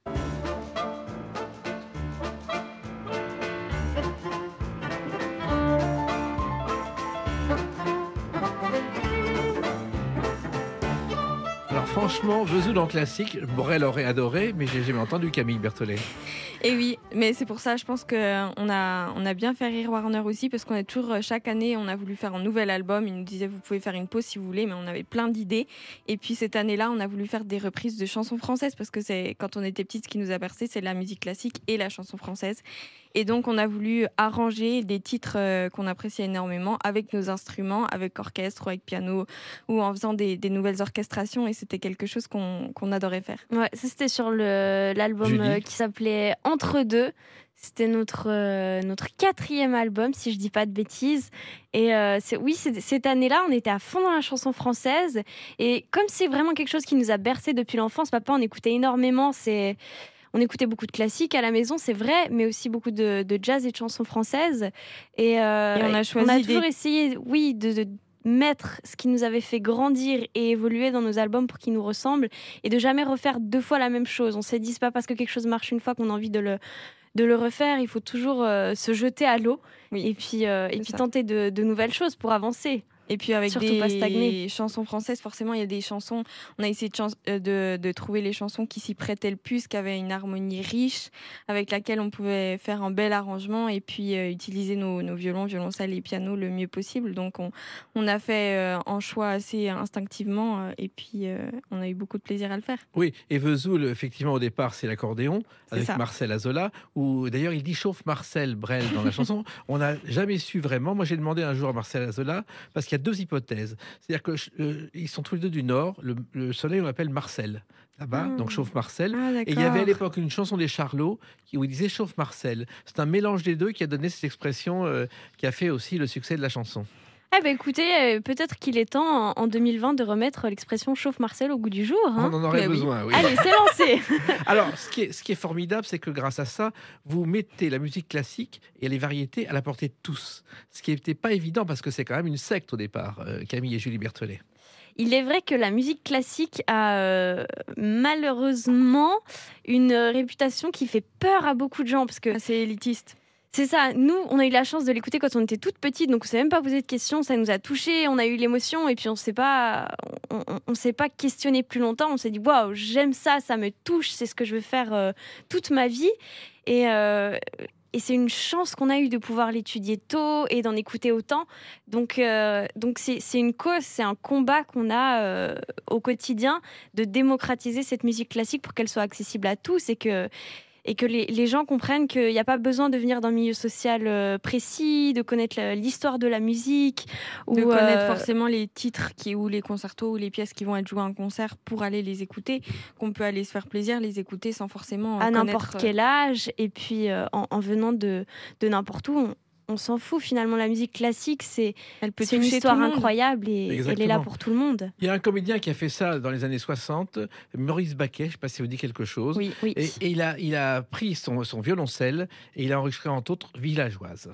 Alors franchement, Vesoul dans le classique, Brel aurait adoré, mais j'ai jamais entendu Camille Berthelet. Et oui, mais c'est pour ça, je pense qu'on a, on a bien fait rire Warner aussi parce qu'on est toujours, chaque année, on a voulu faire un nouvel album. Ils nous disaient, vous pouvez faire une pause si vous voulez, mais on avait plein d'idées. Et puis cette année-là, on a voulu faire des reprises de chansons françaises parce que c'est quand on était petite, ce qui nous a bercé, c'est la musique classique et la chanson française. Et donc, on a voulu arranger des titres euh, qu'on appréciait énormément avec nos instruments, avec orchestre ou avec piano ou en faisant des, des nouvelles orchestrations. Et c'était quelque chose qu'on qu'on adorait faire. Ouais, ça c'était sur le- l'album Julie. euh, qui s'appelait Entre deux. C'était notre, euh, notre quatrième album, si je dis pas de bêtises. Et euh, c'est, oui, c'est- cette année-là, on était à fond dans la chanson française. Et comme c'est vraiment quelque chose qui nous a bercé depuis l'enfance, papa, on écoutait énormément. C'est... On écoutait beaucoup de classiques à la maison, c'est vrai, mais aussi beaucoup de, de jazz et de chansons françaises. Et, euh, Et on a choisi on a des- toujours essayé, oui, de, de mettre ce qui nous avait fait grandir et évoluer dans nos albums pour qu'ils nous ressemblent et de jamais refaire deux fois la même chose. On s'est dit, c'est pas parce que quelque chose marche une fois qu'on a envie de le, de le refaire. Il faut toujours euh, se jeter à l'eau oui, et puis, euh, et puis tenter de, de nouvelles choses pour avancer. Et puis avec Surtout des pas stagner. chansons françaises, forcément, il y a des chansons. On a essayé de, chans- de, de trouver les chansons qui s'y prêtaient le plus, qui avaient une harmonie riche, avec laquelle on pouvait faire un bel arrangement et puis euh, utiliser nos, nos violons, violoncelles et pianos le mieux possible. Donc on, on a fait euh, un choix assez instinctivement euh, et puis euh, on a eu beaucoup de plaisir à le faire. Oui, et Vesoul, effectivement, au départ, c'est l'accordéon C'est avec ça. Marcel Azola, où d'ailleurs il dit chauffe Marcel Brel dans la chanson. On n'a jamais su vraiment. Moi, j'ai demandé un jour à Marcel Azola parce qu'il y a deux hypothèses. C'est-à-dire qu'ils sont tous les deux du Nord. Le, le soleil, on l'appelle Marcel, là-bas, Ah. donc chauffe Marcel. Ah, Et il y avait à l'époque une chanson des Charlots qui, où il disait chauffe Marcel. C'est un mélange des deux qui a donné cette expression euh, qui a fait aussi le succès de la chanson. Eh ben écoutez, euh, peut-être qu'il est temps en, en deux mille vingt de remettre l'expression chauffe Marcel au goût du jour. Hein. On en aurait Mais oui. besoin, oui. Allez, c'est lancé. Alors, ce qui, est, ce qui est formidable, c'est que grâce à ça, vous mettez la musique classique et les variétés à la portée de tous. Ce qui n'était pas évident parce que c'est quand même une secte au départ, euh, Camille et Julie Berthelet. Il est vrai que la musique classique a euh, malheureusement une réputation qui fait peur à beaucoup de gens parce que Assez élitiste. c'est ça, nous, on a eu la chance de l'écouter quand on était toute petite, donc on ne s'est même pas posé de questions, ça nous a touchés, on a eu l'émotion, et puis on ne s'est pas, on, on, on s'est pas questionné plus longtemps, on s'est dit, waouh, j'aime ça, ça me touche, c'est ce que je veux faire euh, toute ma vie. Et, euh, et c'est une chance qu'on a eue de pouvoir l'étudier tôt et d'en écouter autant. Donc, euh, donc c'est, c'est une cause, c'est un combat qu'on a euh, au quotidien de démocratiser cette musique classique pour qu'elle soit accessible à tous et que et que les, les gens comprennent qu'il n'y a pas besoin de venir d'un milieu social euh, précis, de connaître la- l'histoire de la musique. De ou, connaître euh, forcément les titres qui, ou les concertos ou les pièces qui vont être jouées en concert pour aller les écouter, qu'on peut aller se faire plaisir, les écouter sans forcément à connaître, n'importe quel âge. Et puis, euh, en, en venant de, de n'importe où, on, on s'en fout. Finalement, la musique classique, c'est, Elle peut c'est une toucher histoire tout le monde. incroyable et elle est là Exactement. pour tout le monde. Il y a un comédien qui a fait ça dans les années soixante, Maurice Baquet, je ne sais pas si vous dit quelque chose. Oui. Oui. Et, et il, a, il a pris son, son violoncelle et il a enregistré entre autres Villageoise.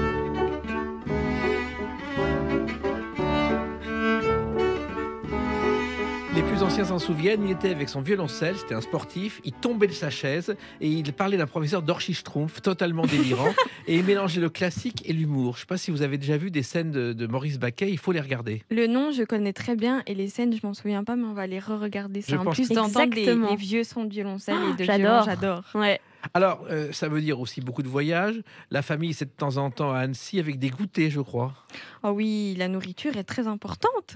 Les plus anciens s'en souviennent, il était avec son violoncelle, c'était un sportif, il tombait de sa chaise et il parlait d'un professeur d'Orchistrumpf, totalement délirant, et il mélangeait le classique et l'humour. Je ne sais pas si vous avez déjà vu des scènes de, de Maurice Baquet, il faut les regarder. Le nom, je connais très bien et les scènes, je m'en souviens pas, mais on va les re-regarder. Je Ça, en pense plus que- d'entendre les, Exactement. les vieux sons de violoncelle et de j'adore. violon, j'adore. Ouais. Alors, euh, ça veut dire aussi beaucoup de voyages. La famille, c'est de temps en temps à Annecy avec des goûters, je crois. Oh oui, la nourriture est très importante.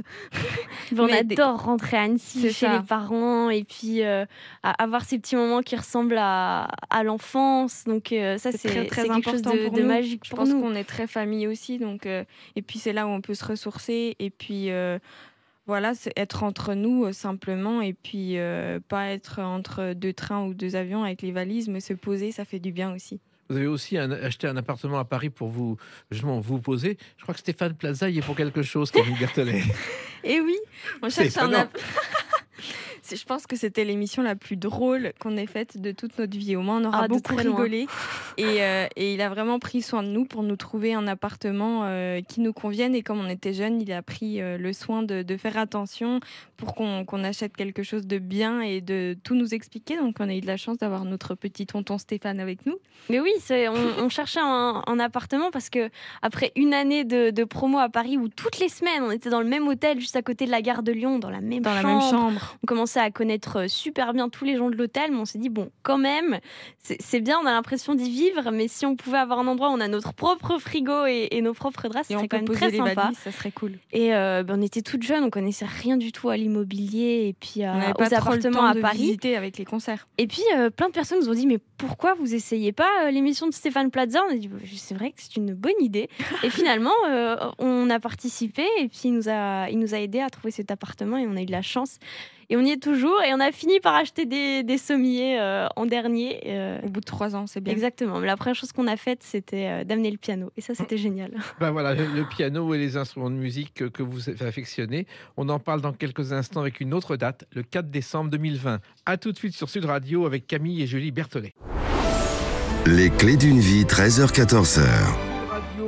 On Mais adore rentrer à Annecy C'est chez ça. les parents et puis euh, à- avoir ces petits moments qui ressemblent à, à l'enfance. Donc euh, ça, c'est, C'est très, très c'est quelque chose important de, pour de nous. magique Je pour pense nous. qu'on est très famille aussi, donc euh, et puis c'est là où on peut se ressourcer et puis euh, voilà, c'est être entre nous euh, simplement et puis euh, pas être entre deux trains ou deux avions avec les valises, mais se poser, ça fait du bien aussi. Vous avez aussi un- acheté un appartement à Paris pour vous, justement, vous poser. Je crois que Stéphane Plaza y est pour quelque chose, Camille Berthelet. Et oui, on C'est cherche un étonnant. app- C'est- Je pense que c'était l'émission la plus drôle qu'on ait faite de toute notre vie. Au moins, on aura Ah, de beaucoup très loin. rigolé. Et, euh, et il a vraiment pris soin de nous pour nous trouver un appartement euh, qui nous convienne. Et comme on était jeunes, il a pris euh, le soin de, de faire attention pour qu'on qu'on achète quelque chose de bien et de tout nous expliquer. Donc, on a eu de la chance d'avoir notre petit tonton Stéphane avec nous. Mais oui, c'est, on, on cherchait un, un appartement parce que après une année de, de promo à Paris où toutes les semaines on était dans le même hôtel juste à côté de la gare de Lyon, dans la même Dans la chambre. même chambre. On commençait à connaître super bien tous les gens de l'hôtel, mais on s'est dit, bon, quand même, c'est, c'est bien, on a l'impression d'y vivre, mais si on pouvait avoir un endroit où on a notre propre frigo et, et nos propres draps, ce Et serait on quand peut même poser très les sympa. valises, ça serait cool. Et euh, ben, on était toutes jeunes, on connaissait rien du tout à l'immobilier et puis euh, On n'avait aux pas trop le appartements temps à de Paris. visiter avec les concerts. Et puis euh, plein de personnes nous ont dit, mais pourquoi vous essayez pas euh, l'émission de Stéphane Plaza? On a dit, c'est vrai que c'est une bonne idée. Et finalement, euh, on a participé et puis il nous a, il nous a aidé à trouver cet appartement et on a eu de la chance. Et on y est toujours et on a fini par acheter des, des sommiers euh, en dernier. euh, Au bout de trois ans, c'est bien. Exactement. Mais la première chose qu'on a faite, c'était euh, d'amener le piano. Et ça, c'était génial. Ben voilà, le, le piano et les instruments de musique que, que vous affectionnez. On en parle dans quelques instants avec une autre date, le quatre décembre deux mille vingt. A tout de suite sur Sud Radio avec Camille et Julie Berthelet. Les clés d'une vie, treize heures quatorze heures. Radio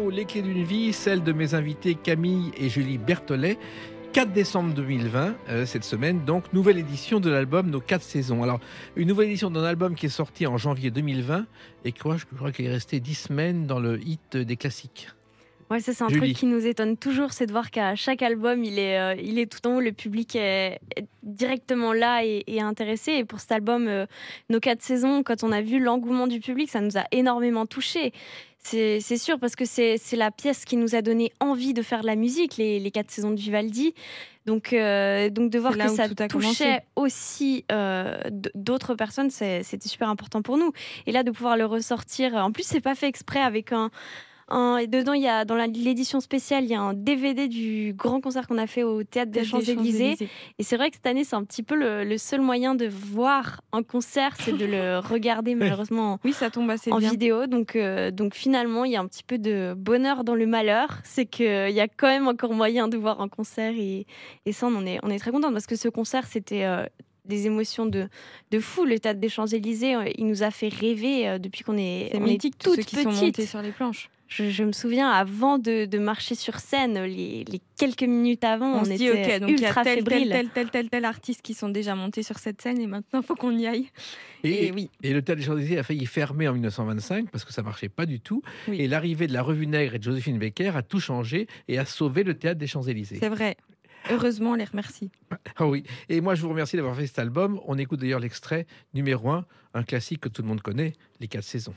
l'émission Les Clés d'une vie, celle de mes invités Camille et Julie Berthollet. quatre décembre deux mille vingt, euh, cette semaine, donc, nouvelle édition de l'album Nos quatre saisons. Alors, une nouvelle édition d'un album qui est sorti en janvier deux mille vingt et quoi, je crois qu'il est resté dix semaines dans le hit des classiques. Ouais, ça c'est un Julie. truc qui nous étonne toujours, c'est de voir qu'à chaque album, il est, euh, il est tout en haut, le public est, est directement là et, et intéressé. Et pour cet album, euh, Nos quatre saisons, quand on a vu l'engouement du public, ça nous a énormément touchés. C'est, c'est sûr, parce que c'est, c'est la pièce qui nous a donné envie de faire de la musique, les, les quatre saisons de Vivaldi. Donc, euh, donc de voir C'est là que où ça tout a touchait commencé. aussi euh, d- d'autres personnes, c'est- c'était super important pour nous. Et là, de pouvoir le ressortir, en plus, c'est pas fait exprès avec un... Un- et dedans, il y a, dans la- l'édition spéciale, il y a un D V D du grand concert qu'on a fait au Théâtre des Champs-Élysées. Et c'est vrai que cette année, c'est un petit peu le, le seul moyen de voir un concert, c'est de le regarder malheureusement Oui, ça tombe assez en bien. vidéo. Donc, euh, donc finalement, il y a un petit peu de bonheur dans le malheur. C'est qu'il y a quand même encore moyen de voir un concert. Et, et ça, on en est, on est très contente parce que ce concert, c'était... euh, des émotions de, de fou. Le Théâtre des Champs-Élysées, euh, il nous a fait rêver euh, depuis qu'on est, C'est on est mythique, tous toute ceux qui sont petite. montés sur les planches. Je, je me souviens, avant de, de marcher sur scène, les, les quelques minutes avant, On, on, se était dit, ok, donc il y a ultra tel, tel, fébrile. tel, tel, tel, tel artiste qui sont déjà montés sur cette scène et maintenant, il faut qu'on y aille. Et, Et oui. et le Théâtre des Champs-Élysées a failli fermer en mille neuf cent vingt-cinq parce que ça marchait pas du tout. Oui. Et l'arrivée de la Revue Nègre et de Joséphine Baker a tout changé et a sauvé le Théâtre des Champs-Élysées. C'est vrai. Heureusement, on les remercie. Ah oui, et moi je vous remercie d'avoir fait cet album. On écoute d'ailleurs l'extrait numéro un, un classique que tout le monde connaît, Les quatre saisons.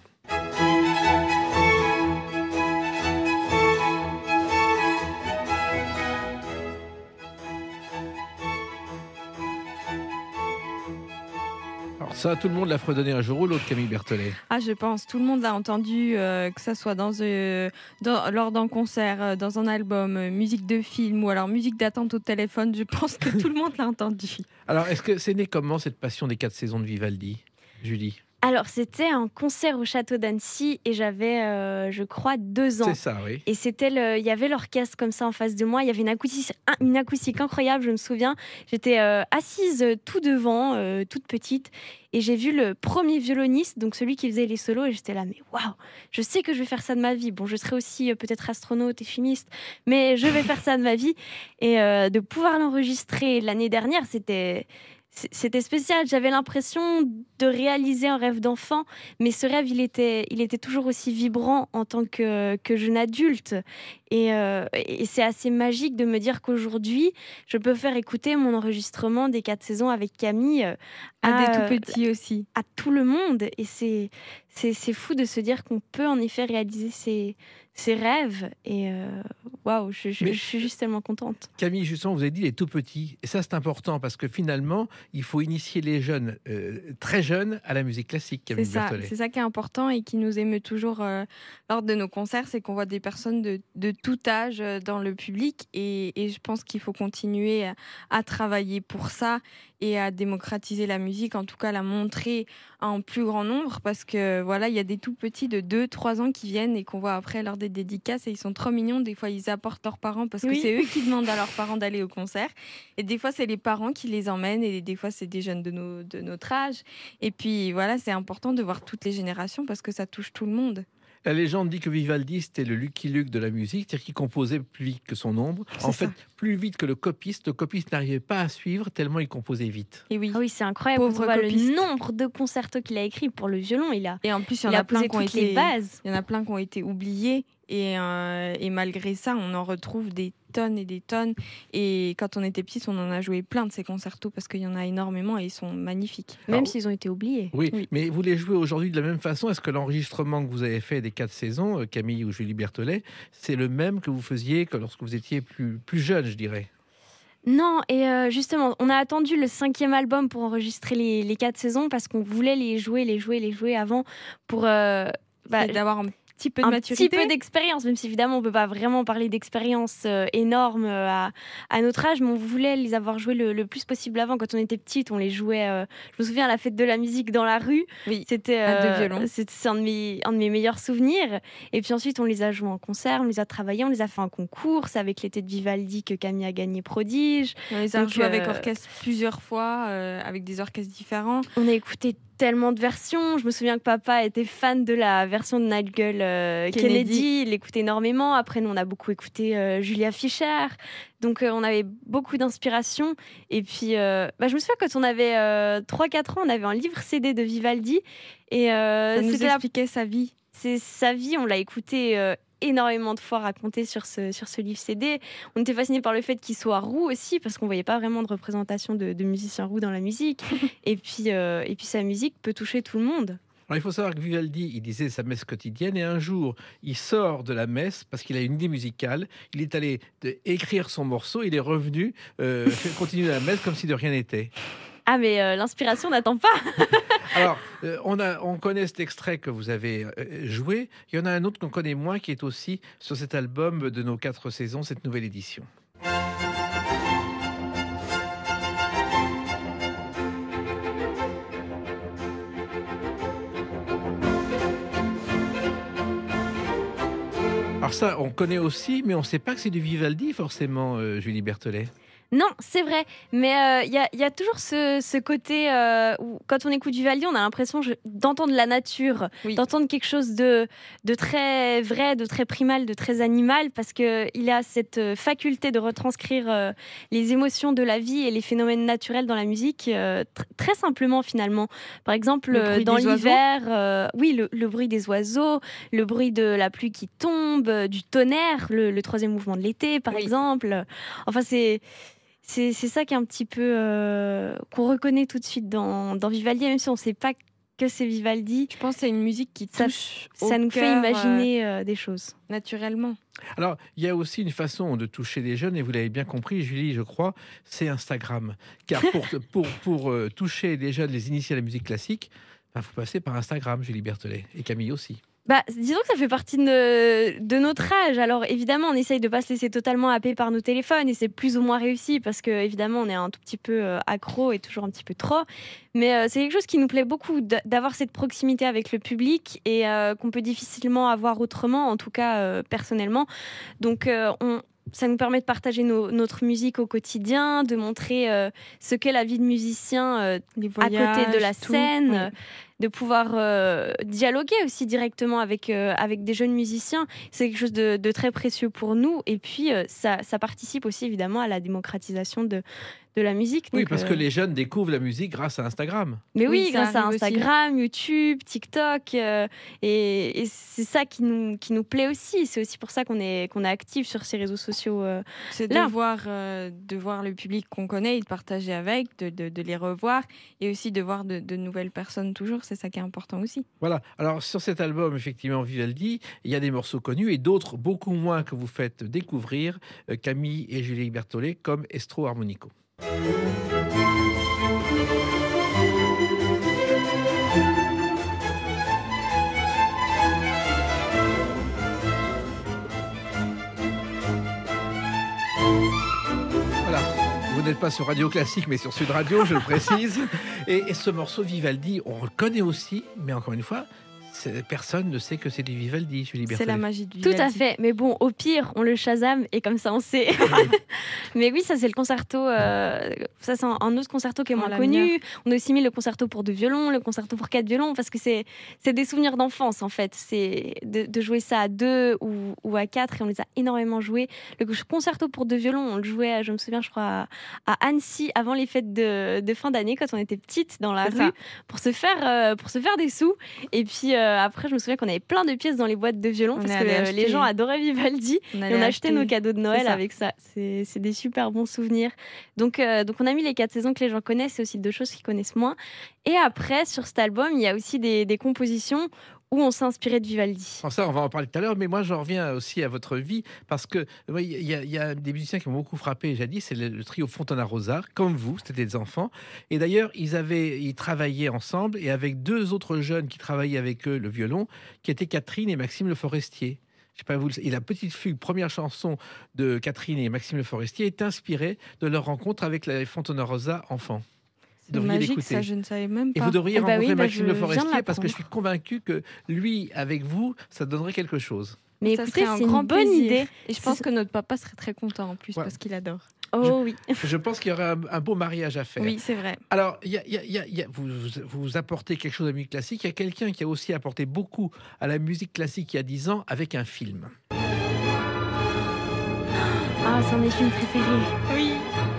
Alors ça, tout le monde l'a fredonné un jour ou l'autre, Camille Berthollet. Ah, je pense, tout le monde l'a entendu, euh, que ça soit dans, euh, dans- lors d'un concert, euh, dans un album, euh, musique de film ou alors musique d'attente au téléphone. Je pense que tout le monde l'a entendu. Alors, est-ce que c'est né comment cette passion des quatre saisons de Vivaldi, Julie? Alors, c'était un concert au château d'Annecy et j'avais, euh, je crois, deux ans. C'est ça, oui. Et c'était le, il y avait l'orchestre comme ça en face de moi. Il y avait une acoustique, une acoustique incroyable, je me souviens. J'étais euh, assise tout devant, euh, toute petite, et j'ai vu le premier violoniste, donc celui qui faisait les solos, et j'étais là, mais waouh, je sais que je vais faire ça de ma vie. Bon, je serai aussi euh, peut-être astronaute et chimiste, mais je vais faire ça de ma vie. Et euh, de pouvoir l'enregistrer l'année dernière, c'était c'était spécial. J'avais l'impression de réaliser un rêve d'enfant, mais ce rêve, il était, il était toujours aussi vibrant en tant que, que jeune adulte. Et, euh, et c'est assez magique de me dire qu'aujourd'hui, je peux faire écouter mon enregistrement des quatre saisons avec Camille euh, À des à, tout petits aussi. à tout le monde. Et c'est, c'est, c'est fou de se dire qu'on peut en effet réaliser ses, ses rêves. Et euh, waouh, je, je, Mais- je suis juste tellement contente. Camille, justement, vous avez dit les tout petits. Et ça, c'est important parce que finalement, il faut initier les jeunes, euh, très jeunes, à la musique classique, C'est Camille ça, Berthollet. c'est ça qui est important et qui nous émeut toujours euh, lors de nos concerts, c'est qu'on voit des personnes de, de tout âge euh, dans le public et, et je pense qu'il faut continuer à, à travailler pour ça et à démocratiser la musique, en tout cas la montrer en plus grand nombre parce que voilà, il y a des tout petits de deux trois ans qui viennent et qu'on voit après lors des dédicaces et ils sont trop mignons, des fois ils apportent leurs parents parce que Oui. c'est eux qui demandent à leurs parents d'aller au concert et des fois c'est les parents qui les emmènent et des fois c'est des jeunes de, nos, de notre âge. Et puis voilà, c'est important de voir toutes les générations parce que ça touche tout le monde. La légende dit que Vivaldi, c'était le Lucky Luke de la musique, c'est-à-dire qu'il composait plus vite que son ombre. En C'est fait, ça. plus vite que le copiste. Le copiste n'arrivait pas à suivre tellement il composait vite. Et oui. Ah oui, c'est incroyable. Pauvre Quand on voit copiste. le nombre de concertos qu'il a écrits pour le violon, il a, Et en plus, il y en il a, a plein posé qui ont toutes été les bases. il y en a plein qui ont été oubliés et, euh, et malgré ça, on en retrouve des tonnes et des tonnes. Et quand on était petite, on en a joué plein de ces concertos parce qu'il y en a énormément et ils sont magnifiques. Même Alors, s'ils ont été oubliés. Oui, Oui. mais vous les jouez aujourd'hui de la même façon. Est-ce que l'enregistrement que vous avez fait des quatre saisons, euh, Camille ou Julie Berthollet, c'est le même que vous faisiez que lorsque vous étiez plus, plus jeune, je dirais? Non, et euh, justement, on a attendu le cinquième album pour enregistrer les, les quatre saisons parce qu'on voulait les jouer, les jouer, les jouer avant pour euh, bah, C'est d'avoir un petit peu de un maturité. petit peu d'expérience, même si évidemment on peut pas vraiment parler d'expérience euh, énorme euh, à, à notre âge, mais on voulait les avoir joués le, le plus possible avant. Quand on était petite, on les jouait. euh, je me souviens à la fête de la musique dans la rue. Oui. C'était À deux euh, violons. c'est c'est un de mes un de mes meilleurs souvenirs. Et puis ensuite on les a joués en concert, on les a travaillés, on les a fait en concours. C'est avec l'été de Vivaldi que Camille a gagné Prodige. On les a Donc, joués avec euh, orchestre plusieurs fois, euh, avec des orchestres différents. On a écouté tellement de versions. Je me souviens que papa était fan de la version de Nigel euh, Kennedy. Kennedy. Il l'écoutait énormément. Après, nous, on a beaucoup écouté euh, Julia Fischer. Donc, euh, on avait beaucoup d'inspiration. Et puis, euh, bah, je me souviens quand on avait euh, trois quatre ans, on avait un livre C D de Vivaldi. Et euh, Ça nous c'était la- expliquait sa vie. c'est sa vie. On l'a écouté euh, énormément de fois raconté sur ce, sur ce livre C D. On était fascinés par le fait qu'il soit roux aussi, parce qu'on voyait pas vraiment de représentation de, de musiciens roux dans la musique. et, puis, euh, et puis sa musique peut toucher tout le monde. Alors, il faut savoir que Vivaldi, il disait sa messe quotidienne et un jour, il sort de la messe parce qu'il a une idée musicale. Il est allé de- écrire son morceau, il est revenu euh, faire- continuer la messe comme si de rien n'était. Ah, mais euh, l'inspiration n'attend pas. Alors, euh, on, a, on connaît cet extrait que vous avez euh, joué. Il y en a un autre qu'on connaît moins qui est aussi sur cet album de nos quatre saisons, cette nouvelle édition. Alors ça, on connaît aussi, mais on ne sait pas que c'est du Vivaldi forcément, euh, Julie Berthelet. Non, c'est vrai. Mais il euh, y, y a toujours ce, ce côté euh, où, quand on écoute Vivaldi, on a l'impression je- d'entendre la nature, Oui. d'entendre quelque chose de, de très vrai, de très primal, de très animal, parce qu'il a cette euh, faculté de retranscrire euh, les émotions de la vie et les phénomènes naturels dans la musique euh, tr- très simplement finalement. Par exemple, Le euh, bruit dans des oiseaux. l'hiver, euh, oui, le, le bruit des oiseaux, le bruit de la pluie qui tombe, euh, du tonnerre, le, le troisième mouvement de l'été, par Oui. exemple. Enfin, c'est... C'est, c'est ça qui est un petit peu euh, qu'on reconnaît tout de suite dans, dans Vivaldi, même si on ne sait pas que c'est Vivaldi, Je pense que c'est une musique qui Ça- touche au ça nous fait cœur, imaginer euh, des choses. euh, naturellement. Alors, il y a aussi une façon de toucher les jeunes, et vous l'avez bien compris, Julie, je crois, c'est Instagram. Car pour, pour, pour euh, toucher les jeunes, les initier à la musique classique, il faut passer par Instagram, Julie Berthelet, et Camille aussi. Bah, disons que ça fait partie de, de notre âge. Alors évidemment, on essaye de pas se laisser totalement happer par nos téléphones et c'est plus ou moins réussi parce que évidemment, on est un tout petit peu euh, accro et toujours un petit peu trop. Mais euh, c'est quelque chose qui nous plaît beaucoup d- d'avoir cette proximité avec le public et euh, qu'on peut difficilement avoir autrement, en tout cas euh, personnellement. Donc euh, on ça nous permet de partager nos- notre musique au quotidien, de montrer euh, ce qu'est la vie de musicien euh, Les à côté de la voyages, tout. scène, Oui. euh, de pouvoir euh, dialoguer aussi directement avec, euh, avec des jeunes musiciens. C'est quelque chose de, de très précieux pour nous. Et puis, euh, ça, ça participe aussi évidemment à la démocratisation de, de la musique. Oui, Donc, parce euh, que les jeunes découvrent la musique grâce à Instagram. Mais oui, Oui, ça grâce à arrive aussi. Instagram, YouTube, TikTok. euh, et et c'est ça qui nous, qui nous plaît aussi. C'est aussi pour ça qu'on est, qu'on est actif sur ces réseaux sociaux. euh. C'est de Là. voir, euh, de voir le public qu'on connaît et de partager avec, de, de, de les revoir et aussi de voir de, de nouvelles personnes toujours. C'est ça qui est important aussi. Voilà. Alors, sur cet album, effectivement, Vivaldi, il y a des morceaux connus et d'autres beaucoup moins que vous faites découvrir, euh, Camille et Julie Berthelet, comme Estro Harmonico. Voilà. Vous n'êtes pas sur Radio Classique, mais sur Sud Radio, je le précise. Et, et ce morceau Vivaldi, on le connaît aussi, mais encore une fois, c'est- personne ne sait que c'est du Vivaldi, Julie C'est Berthelet. la magie de Tout Vivaldi. à fait. Mais bon, au pire, on le Shazam et comme ça, on sait. Mais oui, ça, c'est le concerto. euh, ça, c'est un, un autre concerto qui est On moins l'aime connu. On a aussi mis le concerto pour deux violons, le concerto pour quatre violons, parce que c'est c'est des souvenirs d'enfance, en fait. C'est de, de jouer ça à deux ou, ou à quatre, et on les a énormément joués. Le concerto pour deux violons, on le jouait, je me souviens, je crois, à, à Annecy, avant les fêtes de, de fin d'année, quand on était petite dans la C'est rue, ça. pour se, faire, euh, pour se faire des sous. Et puis euh, après, je me souviens qu'on avait plein de pièces dans les boîtes de violons, On parce est que allé euh, acheter. les gens adoraient Vivaldi. On, Et allait on a acheté acheter- nos cadeaux de Noël ça. avec ça. C'est c'est des super bons souvenirs. Donc, euh, donc on a mis les quatre saisons que les gens connaissent. C'est aussi deux choses qu'ils connaissent moins. Et après, sur cet album, il y a aussi des, des compositions où on s'est inspiré de Vivaldi. Alors ça, on va en parler tout à l'heure, mais moi, j'en reviens aussi à votre vie, parce que oui, il y, a- il y a des musiciens qui m'ont beaucoup frappé jadis, c'est le, le trio Fontana Rosa, comme vous, c'était des enfants. Et d'ailleurs, ils, avaient, ils travaillaient ensemble, et avec deux autres jeunes qui travaillaient avec eux le violon, qui étaient Catherine et Maxime Le Forestier. Je sais pas, vous, le- et la petite fugue, première chanson de Catherine et Maxime Le Forestier, est inspirée de leur rencontre avec la Fontana Rosa enfant. C'est devriez magique, l'écouter. ça, je ne savais même Et pas. vous devriez Eh bah rencontrer oui, bah Maxime je Le viens de Forestier, parce que je l'apprendre. suis convaincu que lui, avec vous, ça donnerait quelque chose. Mais Ça écoutez, serait un c'est une grand bonne plaisir. idée. Et je pense C'est- que notre papa serait très content en plus Ouais. parce qu'il adore. Oh oui. Je pense qu'il y aurait un, un beau mariage à faire. Oui, c'est vrai. Alors, il y a- il y a- il y a- il y a- vous, vous- vous apportez quelque chose à la musique classique. Il y a quelqu'un qui a aussi apporté beaucoup à la musique classique il y a dix ans avec un film. Ah, c'est un de mes films préférés. Oui.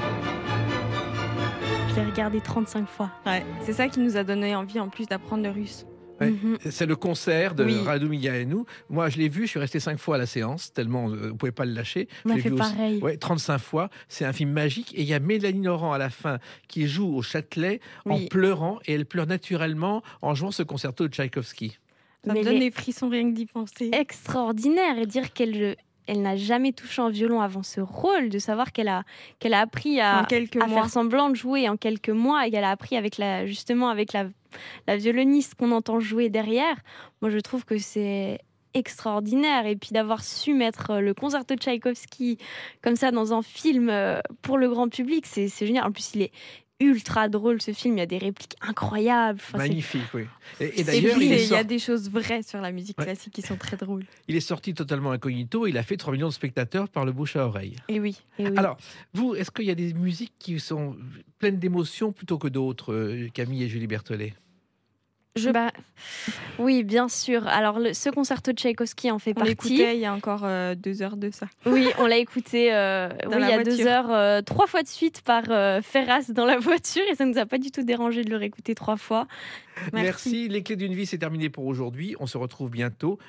Je l'ai regardé trente-cinq fois. Ouais, c'est ça qui nous a donné envie en plus d'apprendre le russe. Ouais. Mhm. C'est le concert de Oui. Radu Mihailou. Moi, je l'ai vu, je suis resté cinq fois à la séance, tellement euh, vous ne pouvez pas le lâcher. On Je a l'ai fait vu aussi- pareil. Ouais, trente-cinq fois. C'est un film magique. Et il y a Mélanie Laurent à la fin qui joue au Châtelet en Oui. pleurant. Et elle pleure naturellement en jouant ce concerto de Tchaïkovski. Ça Mais me donne les- des frissons rien que d'y penser. Extraordinaire et dire qu'elle elle n'a jamais touché un violon avant ce rôle, de savoir qu'elle a, qu'elle a appris à, En quelques à mois. faire semblant de jouer en quelques mois et qu'elle a appris avec la, justement avec la, la violoniste qu'on entend jouer derrière. Moi, je trouve que c'est extraordinaire. Et puis d'avoir su mettre le concerto de Tchaïkovski comme ça dans un film euh, pour le grand public, c'est c'est génial. En plus, il est ultra drôle, ce film. Il y a des répliques incroyables. Enfin, c'est- Magnifique, oui. Et, et Et d'ailleurs, puis, il, il est y a sorti- des choses vraies sur la musique Ouais. classique qui sont très drôles. il est sorti totalement incognito. Il a fait trois millions de spectateurs par le bouche à oreille. Et oui. Et oui. Alors, vous, est-ce qu'il y a des musiques qui sont pleines d'émotions plutôt que d'autres, euh, Camille et Julie Berthelet? Je- Bah, oui, bien sûr. Alors, le- ce concerto de Tchaïkovski en fait On partie. l'écoutait il y a encore euh, deux heures de ça. Oui, on l'a écouté euh, Dans oui, la il y a voiture. deux heures, euh, trois fois de suite par euh, Ferras dans la voiture et ça ne nous a pas du tout dérangé de le réécouter trois fois. Merci. Les clés d'une vie, c'est terminé pour aujourd'hui. On se retrouve bientôt.